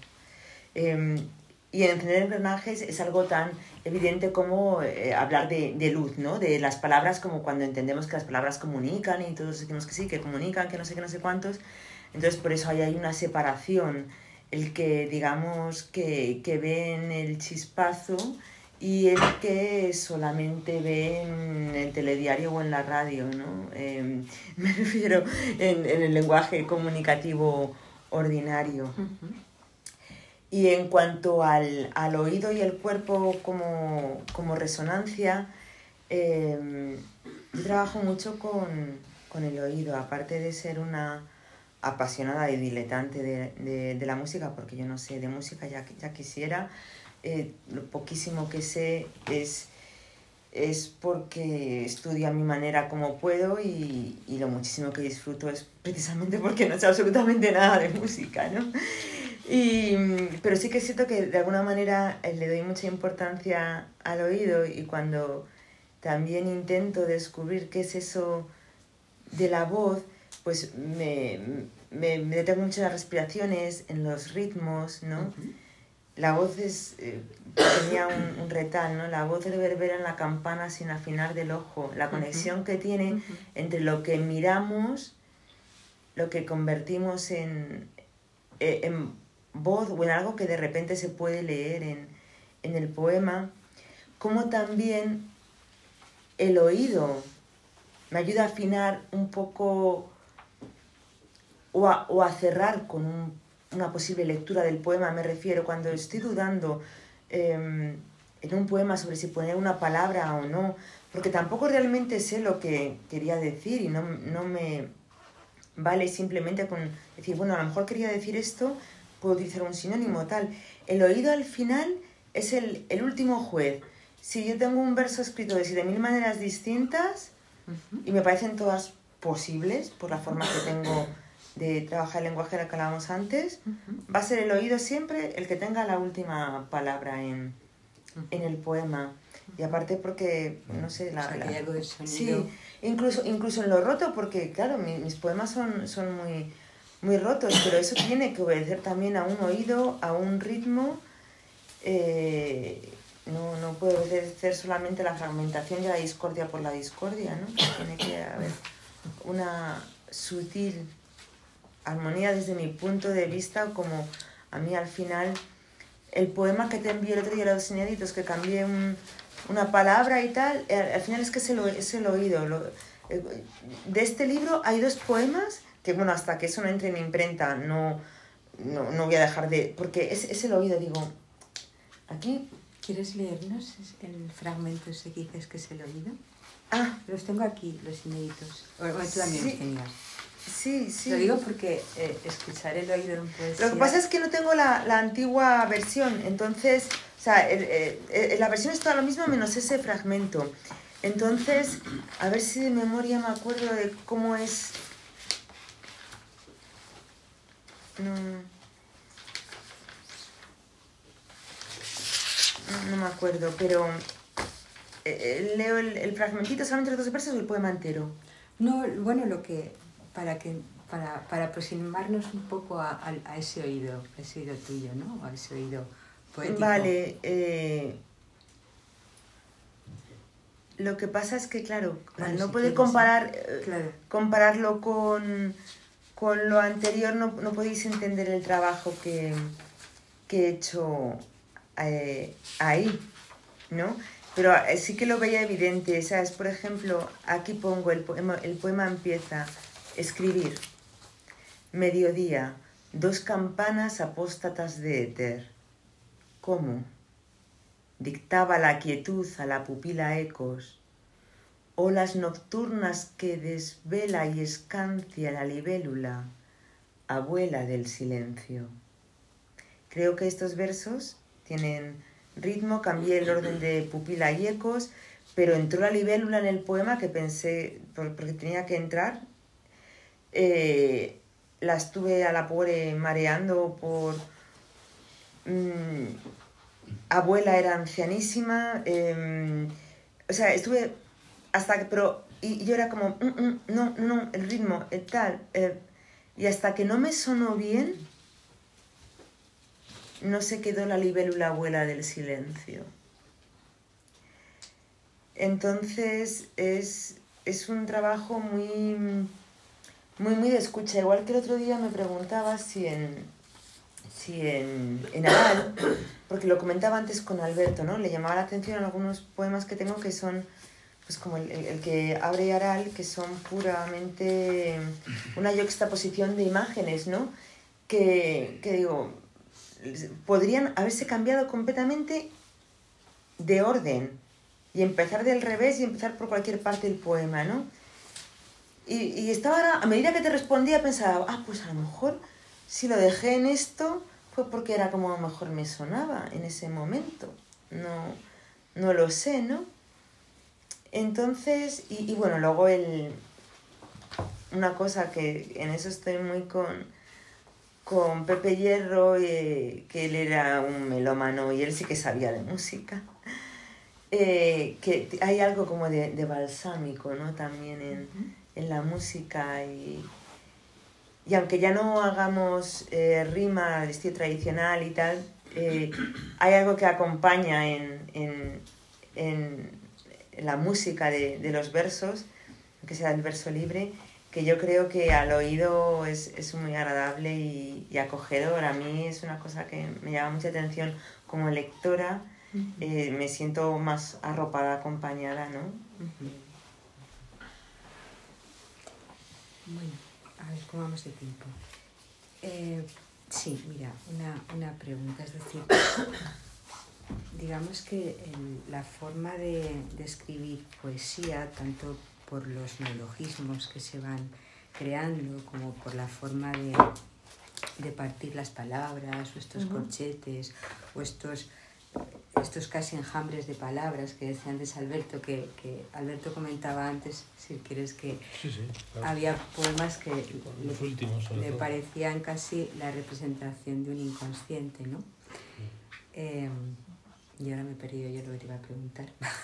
Eh, y en encender engranajes es algo tan evidente como eh, hablar de, de luz, ¿no? De las palabras, como cuando entendemos que las palabras comunican y todos decimos que sí, que comunican, que no sé qué, no sé cuántos. Entonces, por eso ahí hay una separación. El que, digamos, que, que ve en el chispazo y el que solamente ve en el telediario o en la radio, ¿no? Eh, me refiero en, en el lenguaje comunicativo ordinario. Uh-huh. Y en cuanto al, al oído y el cuerpo como, como resonancia, eh, yo trabajo mucho con, con el oído, aparte de ser una apasionada y diletante de, de, de la música, porque yo no sé de música, ya, ya quisiera, eh, lo poquísimo que sé es, es porque estudio a mi manera como puedo y, y lo muchísimo que disfruto es precisamente porque no sé absolutamente nada de música, ¿no? Y, pero sí que es cierto que de alguna manera le doy mucha importancia al oído y cuando también intento descubrir qué es eso de la voz, pues me, me, me detengo mucho en las respiraciones, en los ritmos, ¿no? Uh-huh. La voz es, eh, tenía un, un retal, ¿no? La voz reverbera en la campana sin afinar del ojo, la conexión uh-huh. que tiene uh-huh. entre lo que miramos, lo que convertimos en... en voz o en algo que de repente se puede leer en, en el poema, como también el oído me ayuda a afinar un poco o a, o a cerrar con un, una posible lectura del poema. Me refiero cuando estoy dudando eh, en un poema sobre si poner una palabra o no, porque tampoco realmente sé lo que quería decir y no, no me vale simplemente con decir, bueno, a lo mejor quería decir esto, puedo utilizar un sinónimo tal. El oído al final es el, el último juez. Si yo tengo un verso escrito de siete mil maneras distintas uh-huh. y me parecen todas posibles por la forma que tengo de trabajar el lenguaje de la que hablábamos antes, uh-huh. va a ser el oído siempre el que tenga la última palabra en, uh-huh. en el poema. Y aparte porque, no sé, la... O sea, la que hay algo de sonido. Sí, incluso, incluso en lo roto, porque claro, mi, mis poemas son, son muy... muy rotos, pero eso tiene que obedecer también a un oído, a un ritmo, eh, no, no puede obedecer solamente la fragmentación y la discordia por la discordia, ¿no? Tiene que haber una sutil armonía desde mi punto de vista, como a mí al final, el poema que te envié el otro día a los inéditos, que cambié un, una palabra y tal, al final es que es el, es el oído. Lo, de este libro hay dos poemas que bueno, hasta que eso no entre en imprenta no, no, no voy a dejar de... Porque es, es el oído, digo, aquí ¿Quieres leernos el fragmento ese que dices que es el oído? Ah, Los tengo aquí, los inéditos. Bueno, tú también sí. los tenías. Sí, sí. Lo digo porque eh, escuchar el oído en poesía... Lo que pasa es que no tengo la, la antigua versión, entonces, o sea, el, el, el, la versión es toda lo mismo menos ese fragmento. Entonces, a ver si de memoria me acuerdo de cómo es... No, no me acuerdo, pero eh, leo el, el fragmentito, solamente los dos versos o el poema entero. No, bueno, lo que... Para que... Para, para aproximarnos un poco a, a, a ese oído, a ese oído tuyo, ¿no? A ese oído poético. Vale, eh, lo que pasa es que, claro, Claro, al no si poder quieres, comparar, ¿sí? eh, Claro. compararlo con, con lo anterior, no, no podéis entender el trabajo que, que he hecho eh, ahí, ¿no? Pero eh, sí que lo veía evidente, ¿sabes? Por ejemplo, aquí pongo, el poema, el poema empieza, escribir. Mediodía, dos campanas apóstatas de éter. ¿Cómo? Dictaba la quietud a la pupila ecos, olas nocturnas que desvela y escancia la libélula, abuela del silencio. Creo que estos versos tienen ritmo, cambié el orden de pupila y ecos, pero entró la libélula en el poema que pensé, porque tenía que entrar, eh, la estuve a la pobre mareando por... Mmm, abuela era ancianísima, eh, o sea, estuve hasta que... Pero, y, y yo era como, mm, mm, no, no, no, el ritmo, el tal, eh, y hasta que no me sonó bien, no se quedó la libélula abuela del silencio. Entonces, es, es un trabajo muy... Muy, muy de escucha. Igual que el otro día me preguntaba si en, si en, en Aral, porque lo comentaba antes con Alberto, ¿no? Le llamaba la atención algunos poemas que tengo que son, pues como el, el, el que abre Aral, que son puramente una yuxtaposición de imágenes, ¿no? Que, que digo, podrían haberse cambiado completamente de orden y empezar del revés y empezar por cualquier parte del poema, ¿no? Y, y estaba, a medida que te respondía pensaba, ah, pues a lo mejor si lo dejé en esto fue porque era como a lo mejor me sonaba en ese momento. No, no lo sé, ¿no? Entonces, y, y bueno, luego el, una cosa que en eso estoy muy con, con Pepe Hierro, eh, que él era un melómano y él sí que sabía de música. Eh, que hay algo como de, de balsámico, ¿no? También en... Uh-huh. en la música y, y aunque ya no hagamos eh, rima de estilo tradicional y tal, eh, hay algo que acompaña en, en, en la música de, de los versos, que sea el verso libre, que yo creo que al oído es, es muy agradable y, y acogedor. A mí es una cosa que me llama mucha atención como lectora, uh-huh. eh, me siento más arropada, acompañada, ¿no? Uh-huh. Bueno, a ver, ¿cómo vamos de tiempo? Eh, sí, mira, una, una pregunta, es decir, digamos que el, la forma de, de escribir poesía, tanto por los neologismos que se van creando, como por la forma de, de partir las palabras, o estos uh-huh. corchetes, o estos... estos casi enjambres de palabras que decía antes Alberto, que, que Alberto comentaba antes, si quieres, que sí, sí, claro. Había poemas que los le, últimos, le todo. parecían casi la representación de un inconsciente, ¿no? Sí. Eh, y ahora me he perdido yo lo que te iba a preguntar.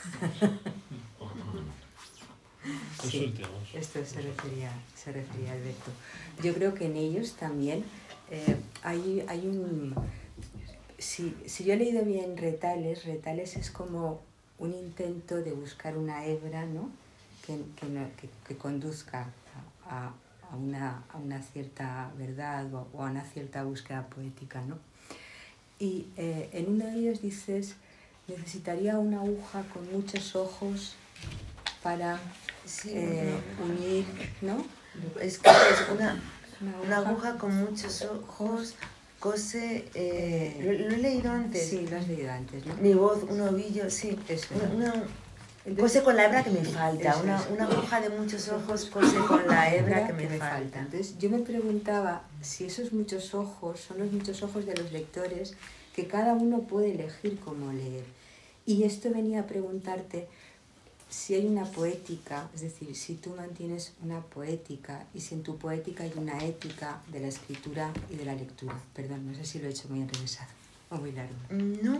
Los sí, últimos. Esto se refería, se refería a Alberto. Yo creo que en ellos también eh, hay, hay un... Si, si yo he leído bien Retales, Retales es como un intento de buscar una hebra, ¿no? que, que, que, que conduzca a, a, una, a una cierta verdad o, o a una cierta búsqueda poética, ¿no? Y eh, en uno de ellos dices, necesitaría una aguja con muchos ojos para sí, eh, no. unir, ¿no? Es que es una, una, aguja, una aguja con muchos ojos Cose, eh, lo, lo he leído antes. Sí, lo has leído antes, ¿no? Mi voz, un ovillo, sí. Eso. Una, una- Entonces, cose con la hebra que me falta. Eso Una, es. una aguja de muchos ojos, cose con la hebra que me, falta. Entonces, yo me preguntaba si esos muchos ojos son los muchos ojos de los lectores que cada uno puede elegir cómo leer. Y esto venía a preguntarte si hay una poética, es decir, si tú mantienes una poética y si en tu poética hay una ética de la escritura y de la lectura. Perdón, no sé si lo he hecho muy enrevesado o muy largo. No.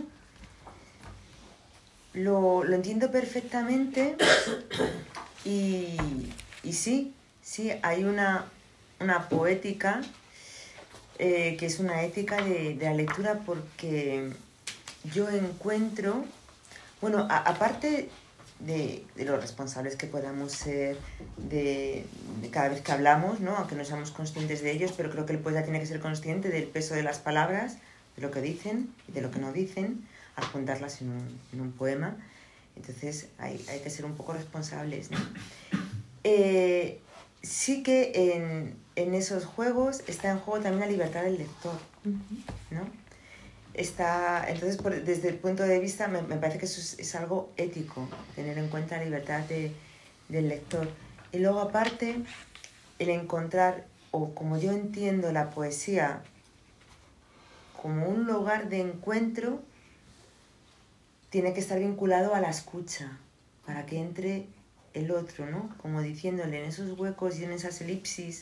Lo, lo entiendo perfectamente y, y sí, sí, hay una, una poética eh, que es una ética de, de la lectura porque yo encuentro, bueno, a, aparte de, de los responsables que podamos ser de, de cada vez que hablamos, ¿no? Aunque no seamos conscientes de ellos, pero creo que el poeta tiene que ser consciente del peso de las palabras, de lo que dicen y de lo que no dicen, al juntarlas en un, en un poema. Entonces hay, hay que ser un poco responsables, ¿no? Eh, sí que en, en esos juegos está en juego también la libertad del lector, ¿no? Está, entonces, por, desde el punto de vista, me, me parece que eso es, es algo ético, tener en cuenta la libertad de, del lector. Y luego, aparte, el encontrar, o como yo entiendo la poesía, como un lugar de encuentro, tiene que estar vinculado a la escucha, para que entre el otro, ¿no? Como diciéndole en esos huecos y en esas elipsis,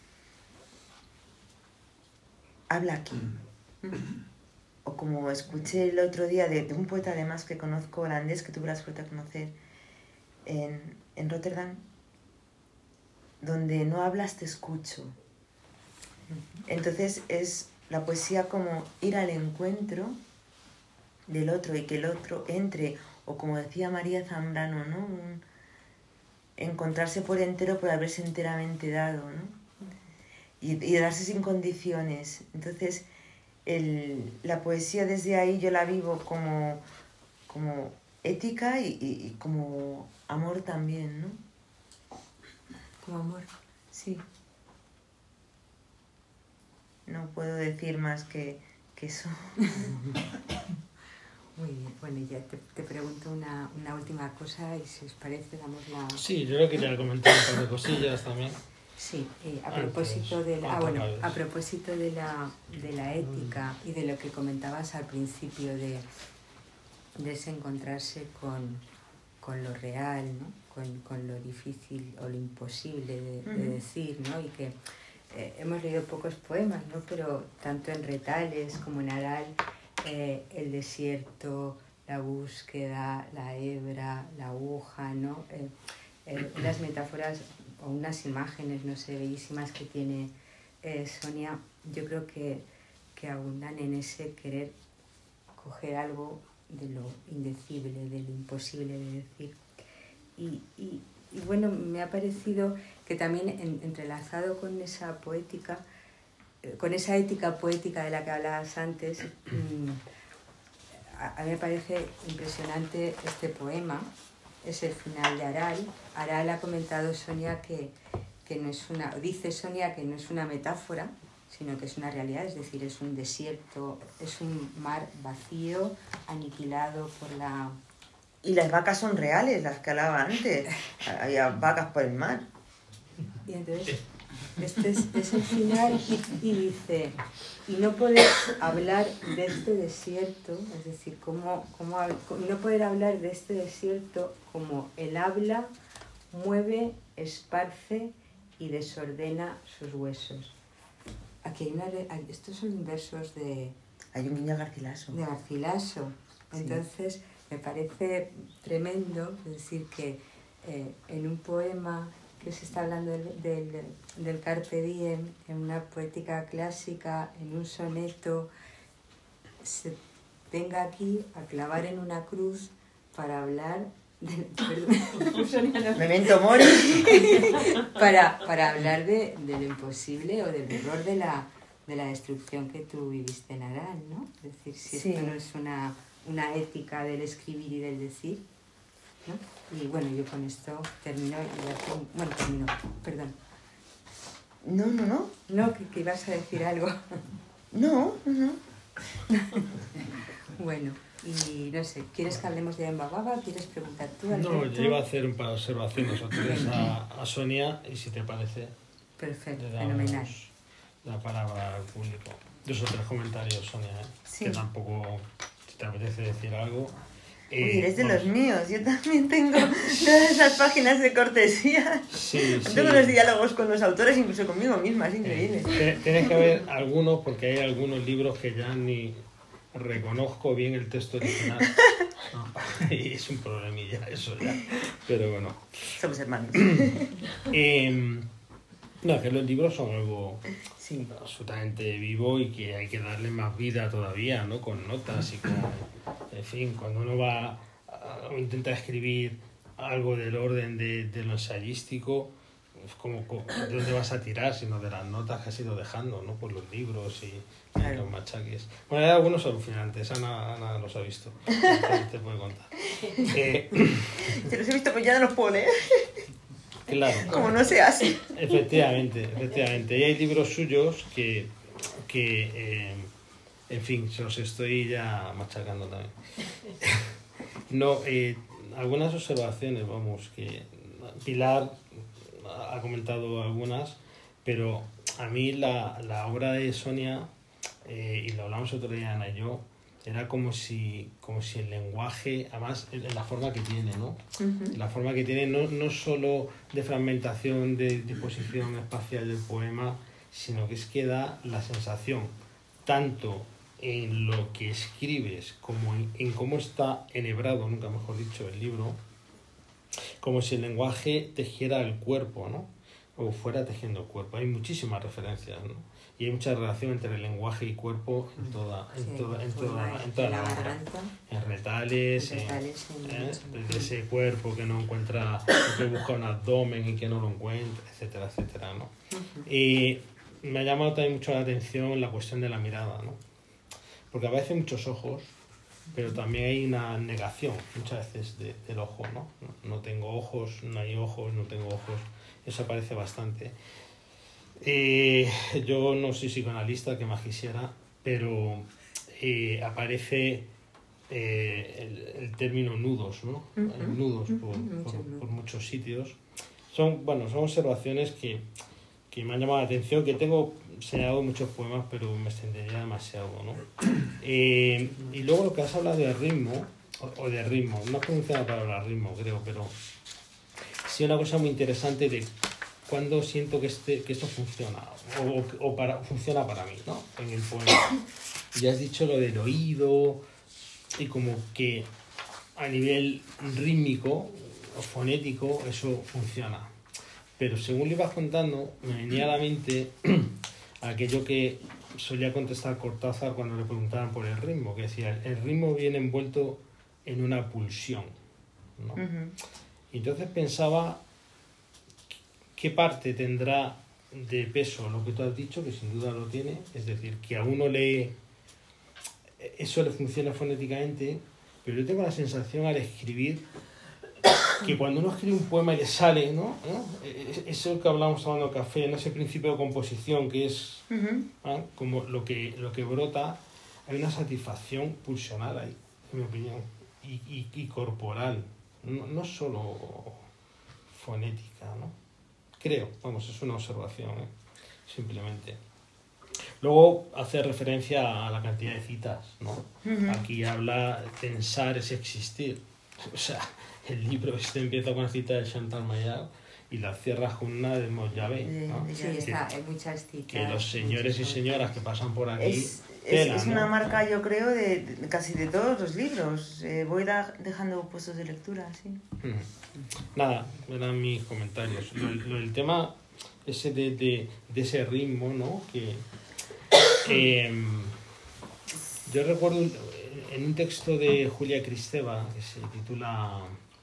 habla aquí. O como escuché el otro día de, de un poeta además que conozco, holandés, que tuve la suerte de conocer en, en Rotterdam, donde no hablas, te escucho. Entonces es la poesía como ir al encuentro del otro y que el otro entre, o como decía María Zambrano, ¿no? Un, encontrarse por entero por haberse enteramente dado, ¿no? Y, y darse sin condiciones. Entonces, el, la poesía desde ahí yo la vivo como, como ética y, y, y como amor también, ¿no? Como amor. Sí. No puedo decir más que, que eso. Muy bien, bueno, ya te, te pregunto una, una última cosa y si os parece damos la... Sí, yo le quería comentar un par de cosillas también. Sí, eh, a Antes, propósito de la, ah, cuando bueno, acabes. a propósito de la, de la ética y de lo que comentabas al principio de, de ese encontrarse con, con lo real, ¿no? Con, con lo difícil o lo imposible de, de decir, ¿no? Y que eh, hemos leído pocos poemas, ¿no? Pero tanto en Retales como en Aral, eh, el desierto, la búsqueda, la hebra, la aguja, ¿no? Eh, eh, las metáforas o unas imágenes, no sé, bellísimas que tiene eh, Sonia, yo creo que, que abundan en ese querer coger algo de lo indecible, de lo imposible de decir. Y, y, y bueno, me ha parecido que también en, entrelazado con esa poética, eh, con esa ética poética de la que hablabas antes, mmm, a, a mí me parece impresionante este poema. Es el final de Aral. Aral ha comentado Sonia que, que no es una, dice Sonia que no es una metáfora, sino que es una realidad, es decir, es un desierto, es un mar vacío, aniquilado por la... Y las vacas son reales, las que hablaba antes. Había vacas por el mar. Y entonces, este es, es el final y, y dice, y no poder hablar de este desierto, es decir, cómo, cómo, no poder hablar de este desierto como el habla mueve, esparce y desordena sus huesos. Aquí hay una, hay, estos son versos de... Hay un guiño a Garcilaso. De Garcilaso. Entonces, sí, me parece tremendo, es decir, que eh, en un poema que se está hablando del, del, del Carpe Diem, en una poética clásica, en un soneto, se venga aquí a clavar en una cruz para hablar de, perdón, Memento mori. para, para hablar de, de lo imposible o del horror de la, de la destrucción que tú viviste en Aral, ¿no? Es decir, si sí, esto no es una, una ética del escribir y del decir, ¿no? Y bueno, yo con esto termino, y bueno, termino, perdón. No, no, no. No, que, que ibas a decir algo. No, no, no. Bueno, y no sé, ¿quieres que hablemos de Amba Baba? ¿Quieres preguntar tú, Alberto? No, yo iba a hacer un par de observaciones o tres a, a Sonia y si te parece, Perfecto, le fenomenal. damos la palabra al público. Dos o tres comentarios, Sonia, ¿eh? Sí. Que tampoco, si te apetece decir algo. Uy, Eh, eres de vamos. los míos. Yo también tengo todas esas páginas de cortesía. Sí, sí. Tengo los diálogos con los autores, incluso conmigo misma, es increíble. Eh, Tienes que haber algunos, porque hay algunos libros que ya ni reconozco bien el texto original. No, y es un problemilla eso ya. Pero bueno. Somos hermanos. Eh, no, que los libros son algo Sí. absolutamente vivo y que hay que darle más vida todavía, ¿no? Con notas y con... En fin, cuando uno va a, o intenta escribir algo del orden de, de lo ensayístico, es como, como de dónde vas a tirar, sino de las notas que has ido dejando, ¿no? Por los libros y, y Claro. los machaques. Bueno, hay algunos alucinantes, Ana, Ana los ha visto, te, te puede contar. Eh, Si los he visto, pues ya no los puedo leer. claro. Como no se hace. Efectivamente, efectivamente. Y hay libros suyos que, que eh, en fin, se los estoy ya machacando también. No, eh, algunas observaciones, vamos, que Pilar ha comentado algunas, pero a mí la, la obra de Sonia, eh, y lo hablamos otro día Ana y yo, era como si, como si el lenguaje, además en la forma que tiene, ¿no? Ujú. La forma que tiene no, no solo de fragmentación, de disposición espacial del poema, sino que es que da la sensación, tanto en lo que escribes como en, en cómo está enhebrado, nunca mejor dicho, el libro, como si el lenguaje tejiera el cuerpo, ¿no? O fuera tejiendo el cuerpo. Hay muchísimas referencias, ¿no? Y hay mucha relación entre el lenguaje y cuerpo en toda, en Sí, toda, en forma toda, en de toda la la obra. garganta. En retales, En en- retales, en- ¿eh? Desde ese cuerpo que no encuentra, que busca un abdomen y que no lo encuentra, etcétera, etcétera, ¿no? Y me ha llamado también mucho la atención la cuestión de la mirada, ¿no? Porque aparecen muchos ojos, pero también hay una negación muchas veces de, del ojo, ¿no? ¿no? No tengo ojos, no hay ojos, no tengo ojos. Eso aparece bastante. Eh, yo no soy psicoanalista, que más quisiera, pero eh, aparece eh, el, el término nudos, ¿no? Ujú. Hay nudos por, Muchos por- nudos. por muchos sitios. Son, bueno, son observaciones que, que me han llamado la atención, que tengo señalado muchos poemas, pero me extendería demasiado, ¿no? Eh, y luego lo que has hablado de ritmo, o, o de ritmo, no has pronunciado la palabra ritmo, creo, pero sí una cosa muy interesante de cuando siento que, este, que esto funciona, o, o para, funciona para mí, ¿no? En el poema. Ya has dicho lo del oído, y como que a nivel rítmico o fonético eso funciona. Pero según le ibas contando, me venía a la mente aquello que solía contestar Cortázar cuando le preguntaban por el ritmo, que decía, el ritmo viene envuelto en una pulsión, ¿no? Ujú. Y entonces pensaba qué parte tendrá de peso lo que tú has dicho, que sin duda lo tiene, es decir, que a uno le eso le funciona fonéticamente, pero yo tengo la sensación al escribir que cuando uno escribe un poema y le sale, ¿no? ¿no? Eso que hablamos tomando café, en ese principio de composición que es Ujú. ¿ah? como lo que, lo que brota, hay una satisfacción pulsional ahí, en mi opinión, y, y, y corporal, no, no solo fonética, ¿no? Creo, vamos, es una observación, ¿eh? Simplemente. Luego hace referencia a la cantidad de citas, ¿no? Ujú. Aquí habla pensar es existir. O sea, el libro este empieza con la cita de Chantal Maillard y la cierras con una de Mojave, ¿no? De- Sí, está, hay muchas citas. Que los señores y muchas señoras que pasan por aquí... Es, es, tela, es ¿no? una marca, yo creo, de, de casi de todos los libros. Eh, voy da- dejando puestos de lectura, sí. Ujú. Nada, eran mis comentarios. Lo, lo- el tema ese de, de, de ese ritmo, ¿no? Que eh, yo recuerdo un- en un texto de Julia Kristeva que se titula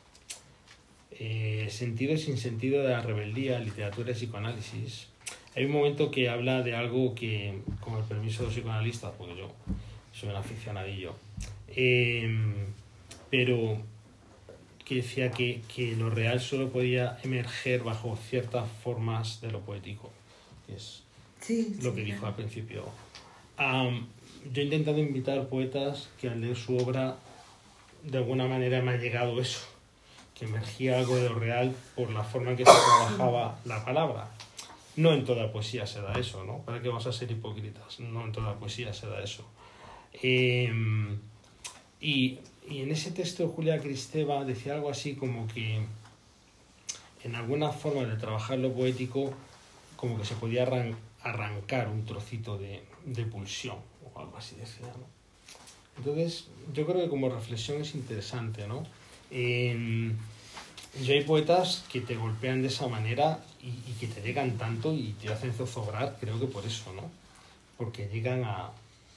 eh, Sentido y sin sentido de la rebeldía, literatura y psicoanálisis. Hay un momento que habla de algo que, con el permiso de los psicoanalistas, porque yo soy un aficionadillo, eh, pero que decía que, que lo real solo podía emerger bajo ciertas formas de lo poético, que es Sí, lo sí, que dijo claro. al principio Um, yo he intentado invitar poetas que al leer su obra de alguna manera me ha llegado eso, que emergía algo de lo real por la forma en que se trabajaba la palabra. No en toda poesía se da eso, ¿no? ¿Para qué vamos a ser hipócritas? No en toda poesía se da eso. Eh, y, y en ese texto de Julia Kristeva decía algo así como que en alguna forma de trabajar lo poético como que se podía arran arrancar un trocito de, de pulsión o algo así decía, ¿no? Entonces yo creo que como reflexión es interesante, ¿no? Eh, yo hay poetas que te golpean de esa manera y, y que te llegan tanto y te hacen zozobrar, creo que por eso, ¿no? Porque llegan a...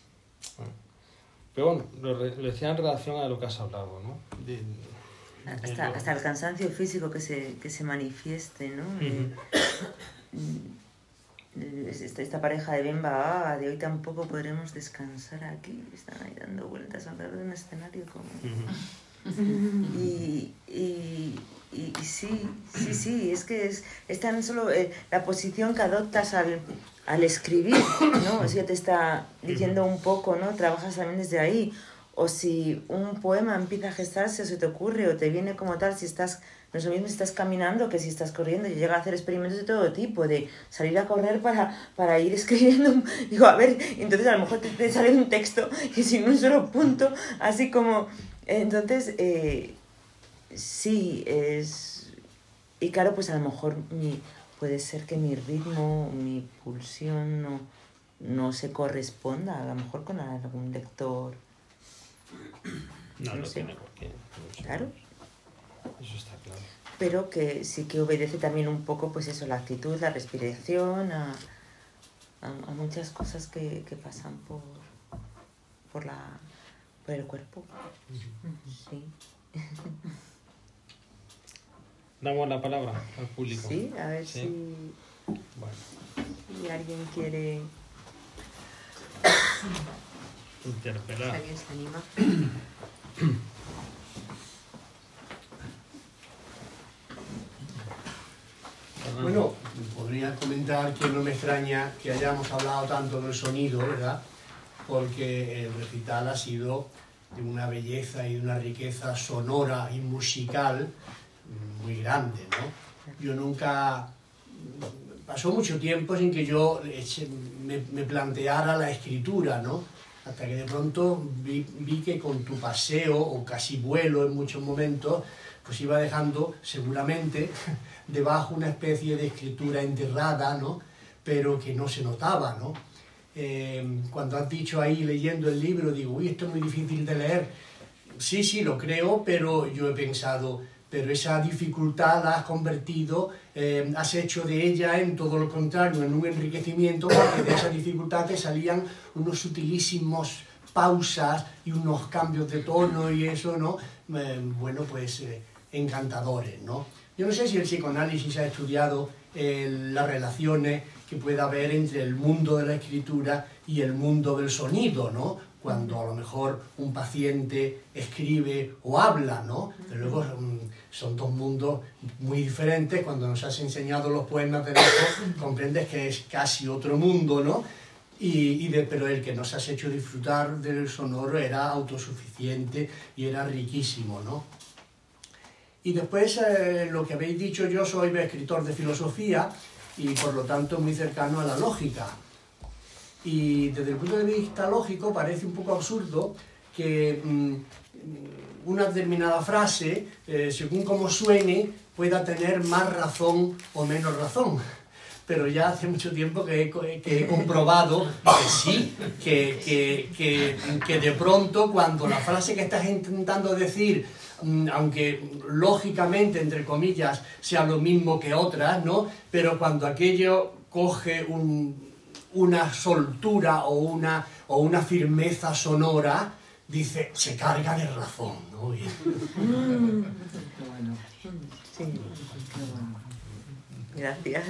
Pero bueno, lo, lo decía en relación a lo que has hablado, ¿no? De, de hasta, lo... hasta el cansancio físico que se, que se manifieste, ¿no? Uh-huh. eh, esta, esta pareja de Bemba, ah, de hoy tampoco podremos descansar aquí, están ahí dando vueltas alrededor de un escenario como... Uh-huh. y, y, y, y sí, sí, sí, es que es, es tan solo eh, la posición que adoptas al, al escribir, ¿no? Si te está diciendo un poco, ¿no? Trabajas también desde ahí. O si un poema empieza a gestarse o se te ocurre o te viene como tal, si estás, no es lo mismo si estás caminando que si estás corriendo. Yo llego a hacer experimentos de todo tipo, de salir a correr para, para ir escribiendo. Digo, a ver, entonces a lo mejor te, te sale un texto y sin un solo punto, así como... Entonces, eh, sí, es... Y claro, pues a lo mejor mi, puede ser que mi ritmo, mi pulsión no, no se corresponda, a lo mejor con algún lector. No, no no sé. tiene por qué. No, Claro. Eso está claro. Pero que sí que obedece también un poco, pues eso, la actitud, la respiración, a, a, a muchas cosas que, que pasan por, por, la, por el cuerpo. Sí. Damos la palabra al público. Sí, a ver Sí. si, Bueno. si alguien quiere... Interpelar. ¿Alguien se anima? Bueno, podría comentar que no me extraña que hayamos hablado tanto del sonido, ¿verdad? Porque el recital ha sido de una belleza y de una riqueza sonora y musical muy grande, ¿no? Yo nunca... Pasó mucho tiempo sin que yo me, me planteara la escritura, ¿no? Hasta que de pronto vi, vi que con tu paseo, o casi vuelo en muchos momentos, pues iba dejando seguramente debajo una especie de escritura enterrada, ¿no? Pero que no se notaba, ¿no? Eh, cuando has dicho ahí leyendo el libro, digo, uy, esto es muy difícil de leer. Sí, sí, lo creo, pero yo he pensado, pero esa dificultad la has convertido, eh, has hecho de ella en todo lo contrario, en un enriquecimiento, porque de esa dificultad te salían unos sutilísimos pausas y unos cambios de tono y eso, ¿no? Eh, bueno, pues eh, encantadores, ¿no? Yo no sé si el psicoanálisis ha estudiado eh, las relaciones que puede haber entre el mundo de la escritura y el mundo del sonido, ¿no? Cuando a lo mejor un paciente escribe o habla, ¿no? Pero luego son dos mundos muy diferentes. Cuando nos has enseñado los poemas de Defoe, comprendes que es casi otro mundo, ¿no? Y, y de, pero el que nos has hecho disfrutar del sonoro era autosuficiente y era riquísimo, ¿no? Y después, eh, lo que habéis dicho, yo soy escritor de filosofía y por lo tanto muy cercano a la lógica. Y desde el punto de vista lógico parece un poco absurdo que mmm, una determinada frase, eh, según como suene, pueda tener más razón o menos razón. Pero ya hace mucho tiempo que he, que he comprobado que sí, que, que, que, que de pronto cuando la frase que estás intentando decir, aunque lógicamente, entre comillas, sea lo mismo que otras, ¿no? Pero cuando aquello coge un, una soltura o una, o una firmeza sonora, dice, se carga de razón, ¿no? Y... Mm. Qué bueno. Sí, qué bueno. Gracias.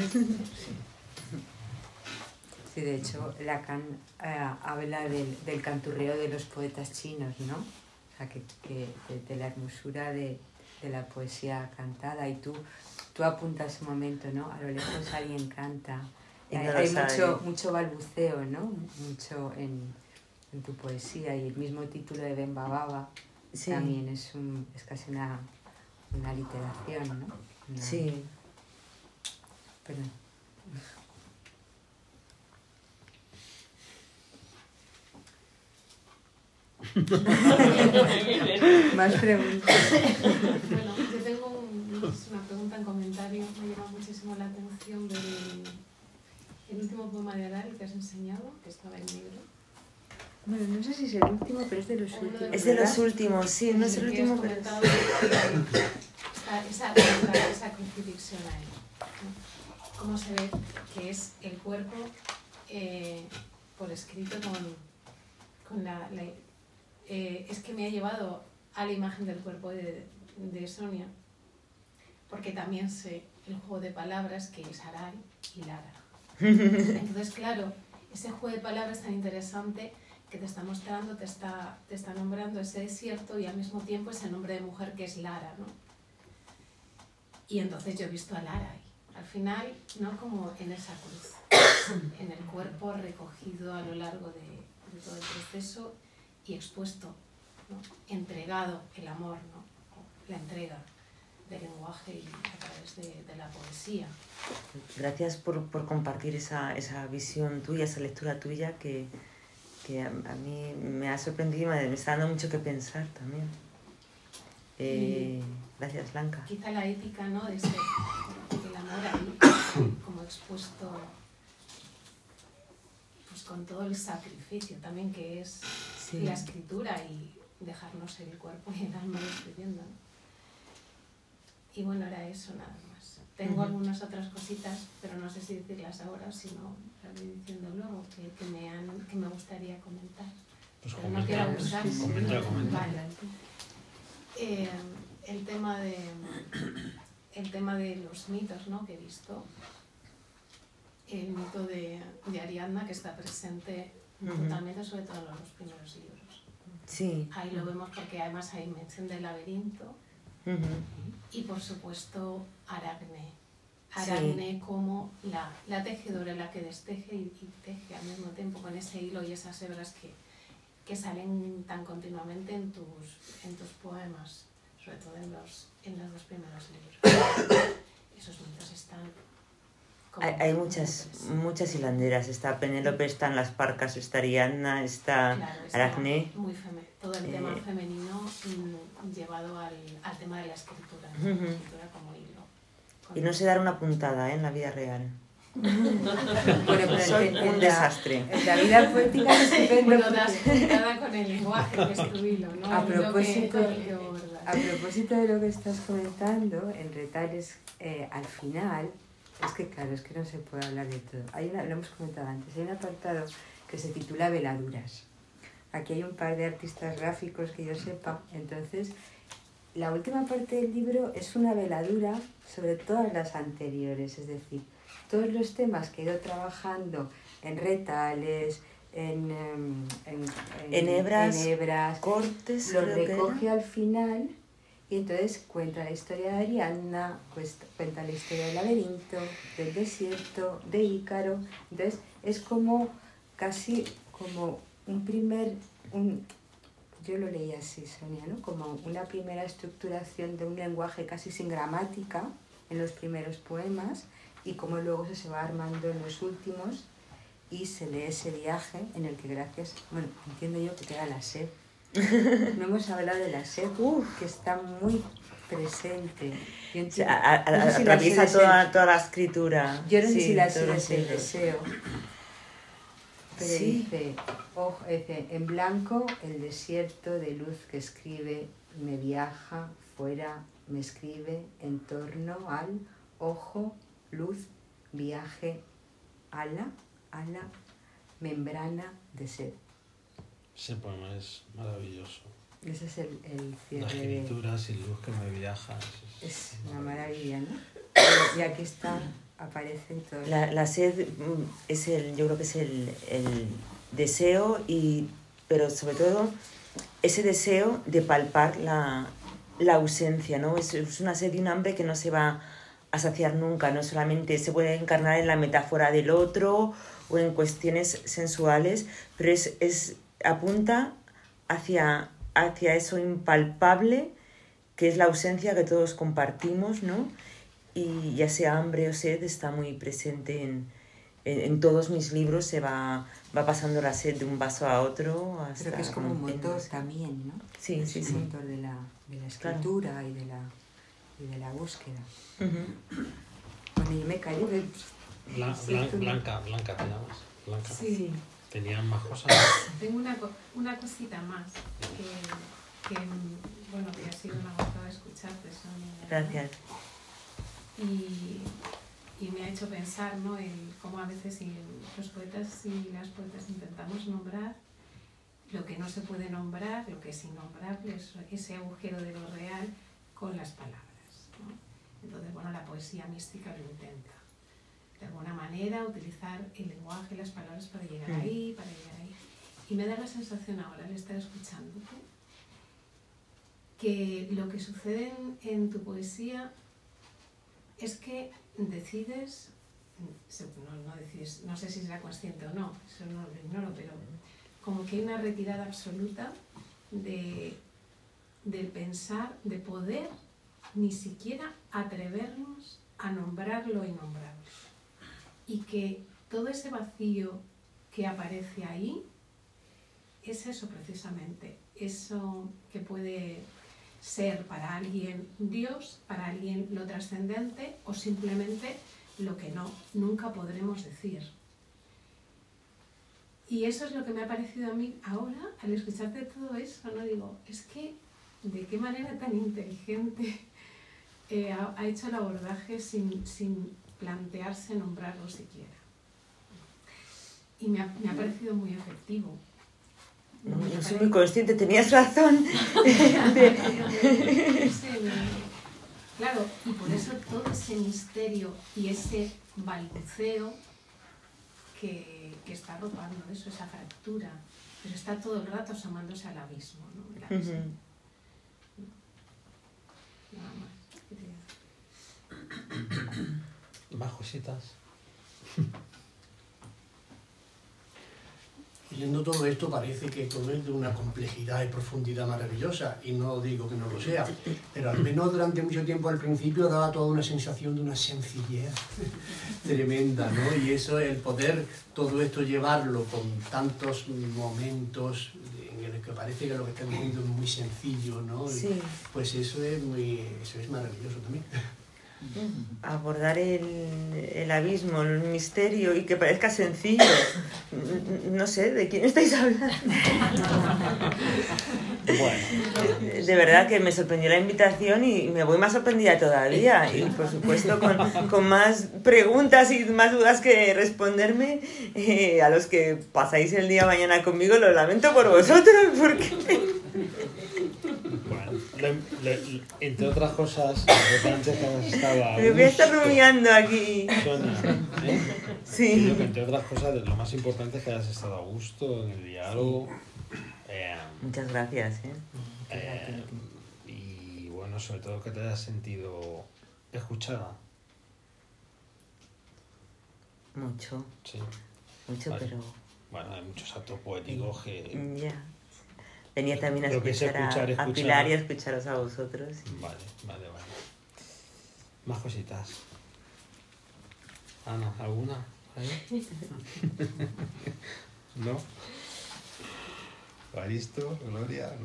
Sí, de hecho, Lacan eh, habla del, del canturreo de los poetas chinos, ¿no? O sea, que, que de, de la hermosura de, de la poesía cantada. Y tú, tú apuntas un momento, ¿no? A lo lejos alguien canta, Y hay no lo hay sabe. mucho, mucho balbuceo, ¿no? Mucho en, en tu poesía, y el mismo título de Bemba Baba Sí. también es, un, es casi una, una literación, ¿no? Una, Sí. Perdón. Más preguntas. Bueno, yo tengo un- es una pregunta en comentario. Me llama muchísimo la atención del el último poema de Harari que has enseñado, que estaba en negro. Bueno, no sé si es el último, pero es de los Uno de últimos. Es de los ¿verdad? últimos, sí, no es el Que último, has pero es... comentado esa, esa, esa, esa crucifixión ahí, ¿no? Cómo se ve que es el cuerpo eh, por escrito con, con la... la eh, es que me ha llevado a la imagen del cuerpo de, de Sonia, porque también sé el juego de palabras que es Harari y Lara. Entonces, claro, ese juego de palabras tan interesante que te está mostrando, te está, te está nombrando ese desierto y al mismo tiempo ese nombre de mujer que es Lara, ¿no? Y entonces yo he visto a Lara ahí, al final, ¿no? Como en esa cruz, en el cuerpo recogido a lo largo de, de todo el proceso y expuesto, ¿no? Entregado el amor, ¿no? La entrega del lenguaje y a través de, de la poesía. Gracias por, por compartir esa, esa visión tuya, esa lectura tuya que, que a, a mí me ha sorprendido y me, me está dando mucho que pensar también. Eh, gracias, Blanca. Quizá la ética, ¿no? De ese, el amor ahí, como expuesto, pues con todo el sacrificio también que es Sí. la escritura y dejarnos ser el cuerpo y el alma escribiendo, ¿no? Y bueno, era eso nada más. Tengo Ujú. algunas otras cositas, pero no sé si decirlas ahora o si no, las voy diciendo luego, que, que, me, han, que me gustaría comentar. Pues Pero no comenta, quiero abusar. comenta, comenta. Vale. Eh, el tema de el tema de los mitos, ¿no? Que he visto, el mito de, de Ariadna, que está presente Ujú. totalmente, sobre todo en los dos primeros libros. Sí. Ahí lo vemos porque además hay mención del laberinto Ujú. y por supuesto Aracne. Sí. Aracne como la, la tejedora, la que desteje y, y teje al mismo tiempo con ese hilo y esas hebras que, que salen tan continuamente en tus, en tus poemas, sobre todo en los, en los dos primeros libros. Esos mitos están... como Hay, hay muy muchas, presentes. muchas hilanderas. Está Penélope, están las Parcas, está Ariadna, está Claro, está Aracne. muy feme- todo el tema Eh, femenino mm, llevado al, al tema de la escritura, ¿no? Ujú. La escritura como hilo. Con- Y no sé dar una puntada, ¿eh? En la vida real. Bueno, pero Soy en, un en la, desastre. en la vida poética es estupendo. Bueno, das porque- puntada con el lenguaje, que es tu hilo, ¿no? A El hilo que- propósito- con el que bordas. A propósito de lo que estás comentando, en Retales, eh, al final, es que claro, es que no se puede hablar de todo. Hay una, lo hemos comentado antes, hay un apartado que se titula Veladuras. Aquí hay un par de artistas gráficos que yo sepa, entonces la última parte del libro es una veladura sobre todas las anteriores, es decir, todos los temas que he ido trabajando en Retales, en, em, en, En hebras, en hebras, Cortes, lo creo que era. recoge al final y entonces cuenta la historia de Ariadna, pues, cuenta la historia del laberinto, del desierto, de Ícaro. Entonces es como casi como un primer, un, yo lo leí así, Sonia, ¿no? Como una primera estructuración de un lenguaje casi sin gramática en los primeros poemas y como luego eso se va armando en los últimos y se lee ese viaje en el que gracias, bueno, entiendo yo que queda la sed. No hemos hablado de la sed, que está muy presente. Yo O sea, entiendo- a- a- no sé si la atraviesa sed es el- toda, toda la escritura. yo no sé Sí, si la todos sed los es el libros. deseo, pero Sí. dice, ojo, dice, en blanco el desierto de luz que escribe, me viaja, fuera, me escribe, en torno al ojo, luz, viaje, ala, ala, membrana de sed. Ese poema es maravilloso. Ese es el, el La cierre de... escritura sin luz que me viaja. Es una maravilla, ¿no? Y aquí está, aparecen todos. La, la sed mm, es el, yo creo que es el, el deseo, y, pero sobre todo ese deseo de palpar la, la ausencia, ¿no? Es, es una sed y un hambre que no se va a saciar nunca, no solamente se puede encarnar en la metáfora del otro o en cuestiones sensuales, pero es, es apunta hacia, hacia eso impalpable que es la ausencia que todos compartimos, ¿no? Y ya sea hambre o sed está muy presente en, en, en todos mis libros, se va, va pasando la sed de un vaso a otro. Hasta Creo que es como un motor también, ¿no? Sí, es sí, un sí. motor de la, de la escritura, claro. y, de la, y de la búsqueda. Uh-huh. Bueno, yo me caí del... Blan, Blan, Blanca, Blanca te llamas. Blanca. Sí. ¿Tenían más cosas? Tengo una, una cosita más que, que, bueno, que ha sido una gozada escucharte, Sonia. Gracias. Y, y me ha hecho pensar, ¿no?, en cómo a veces los poetas y las poetas intentamos nombrar lo que no se puede nombrar, lo que es innombrable, ese agujero de lo real con las palabras, ¿no? Entonces, bueno, la poesía mística lo intenta. De alguna manera, utilizar el lenguaje y las palabras para llegar ahí, para llegar ahí. Y me da la sensación ahora, al estar escuchándote, que lo que sucede en, en tu poesía es que decides, no, no decides, no sé si será consciente o no, eso no lo ignoro, pero como que hay una retirada absoluta de, del pensar, de poder ni siquiera atrevernos a nombrar lo innombrable. Y que todo ese vacío que aparece ahí es eso precisamente, eso que puede ser para alguien Dios, para alguien lo trascendente o simplemente lo que no, nunca podremos decir. Y eso es lo que me ha parecido a mí ahora, al escucharte todo eso, ¿no? Digo, es que de qué manera tan inteligente eh, ha, ha hecho el abordaje sin, sin plantearse nombrarlo siquiera. Y me ha, me ha parecido muy efectivo. No, no soy muy consciente, tenías razón. Claro, y por eso todo ese misterio y ese balbuceo que, que está arropando eso, esa fractura, pero está todo el rato asomándose al abismo, ¿no? El abismo. Uh-huh. Nada más. Más cositas. Leyendo todo esto parece que todo es de una complejidad y profundidad maravillosa, y no digo que no lo sea, pero al menos durante mucho tiempo al principio daba toda una sensación de una sencillez tremenda, ¿no? Y eso, el poder todo esto llevarlo con tantos momentos en el que parece que lo que está diciendo es muy sencillo, ¿no? Sí. Pues eso es muy, eso es maravilloso también. Abordar el, el abismo, el misterio y que parezca sencillo. No sé, ¿de quién estáis hablando? Bueno. De verdad que me sorprendió la invitación y me voy más sorprendida todavía. Y por supuesto con, con más preguntas y más dudas que responderme. Eh, a los que pasáis el día mañana conmigo, lo lamento por vosotros porque... Bueno, le, le, entre otras cosas importantes que hemos estado a me voy a estar rumiando aquí. Sonia, ¿eh? Sí. Creo que entre otras cosas lo más importante es que hayas estado a gusto en el diálogo. Eh, Muchas gracias, ¿eh? eh, y bueno, sobre todo que te hayas sentido escuchada. Mucho. Sí. Mucho, vale. pero... Bueno, hay muchos actos poéticos que... Ya. Venía también a Lo que es escuchar, escuchar, a, escuchar. a Pilar y a escucharos a vosotros. Vale, vale, vale. Más cositas. Ana, ¿alguna? ¿Ahí? ¿No? ¿Baristo? ¿Gloria? ¿No?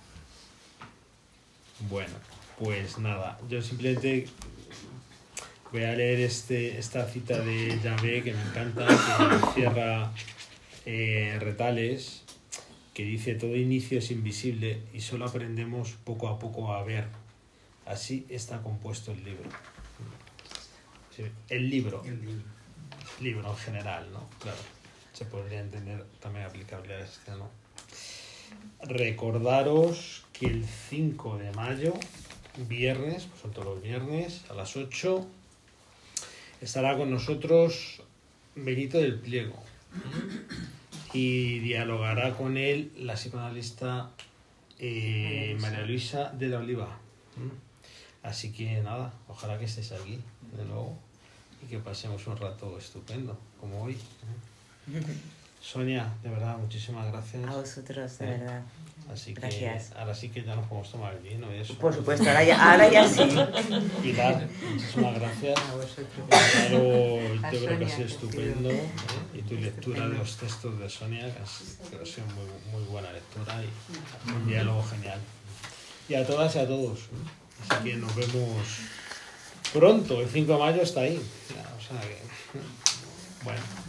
Bueno, pues nada, yo simplemente voy a leer este, esta cita de Yahvé que me encanta, que cierra eh, Retales, que dice: todo inicio es invisible y solo aprendemos poco a poco a ver. Así está compuesto el libro. Sí, el libro. El libro. Libro en general, ¿no? Claro. Se podría entender también aplicable a este, ¿no? Recordaros que el cinco de mayo, viernes, pues son todos los viernes, a las ocho, estará con nosotros Benito del Pliego. Y dialogará con él la psicoanalista eh, María Luisa de la Oliva. Así que nada, ojalá que estés aquí de nuevo y que pasemos un rato estupendo, como hoy. Sonia, de verdad, muchísimas gracias. A vosotros, de ¿Eh? verdad. Así Gracias. que ahora sí que ya nos podemos tomar el vino y eso. Por supuesto, ahora ya, ahora ya sí. Pilar, muchísimas gracias. A vosotros. Claro, A yo creo que ha Sonia, sido que estupendo. ha ¿eh? sido Y tu lectura de estupendo. los textos de Sonia, que, has, que ha sido muy, muy buena lectura y un diálogo genial. Y a todas y a todos. ¿eh? Así que nos vemos pronto, el cinco de mayo está ahí. O sea que, bueno.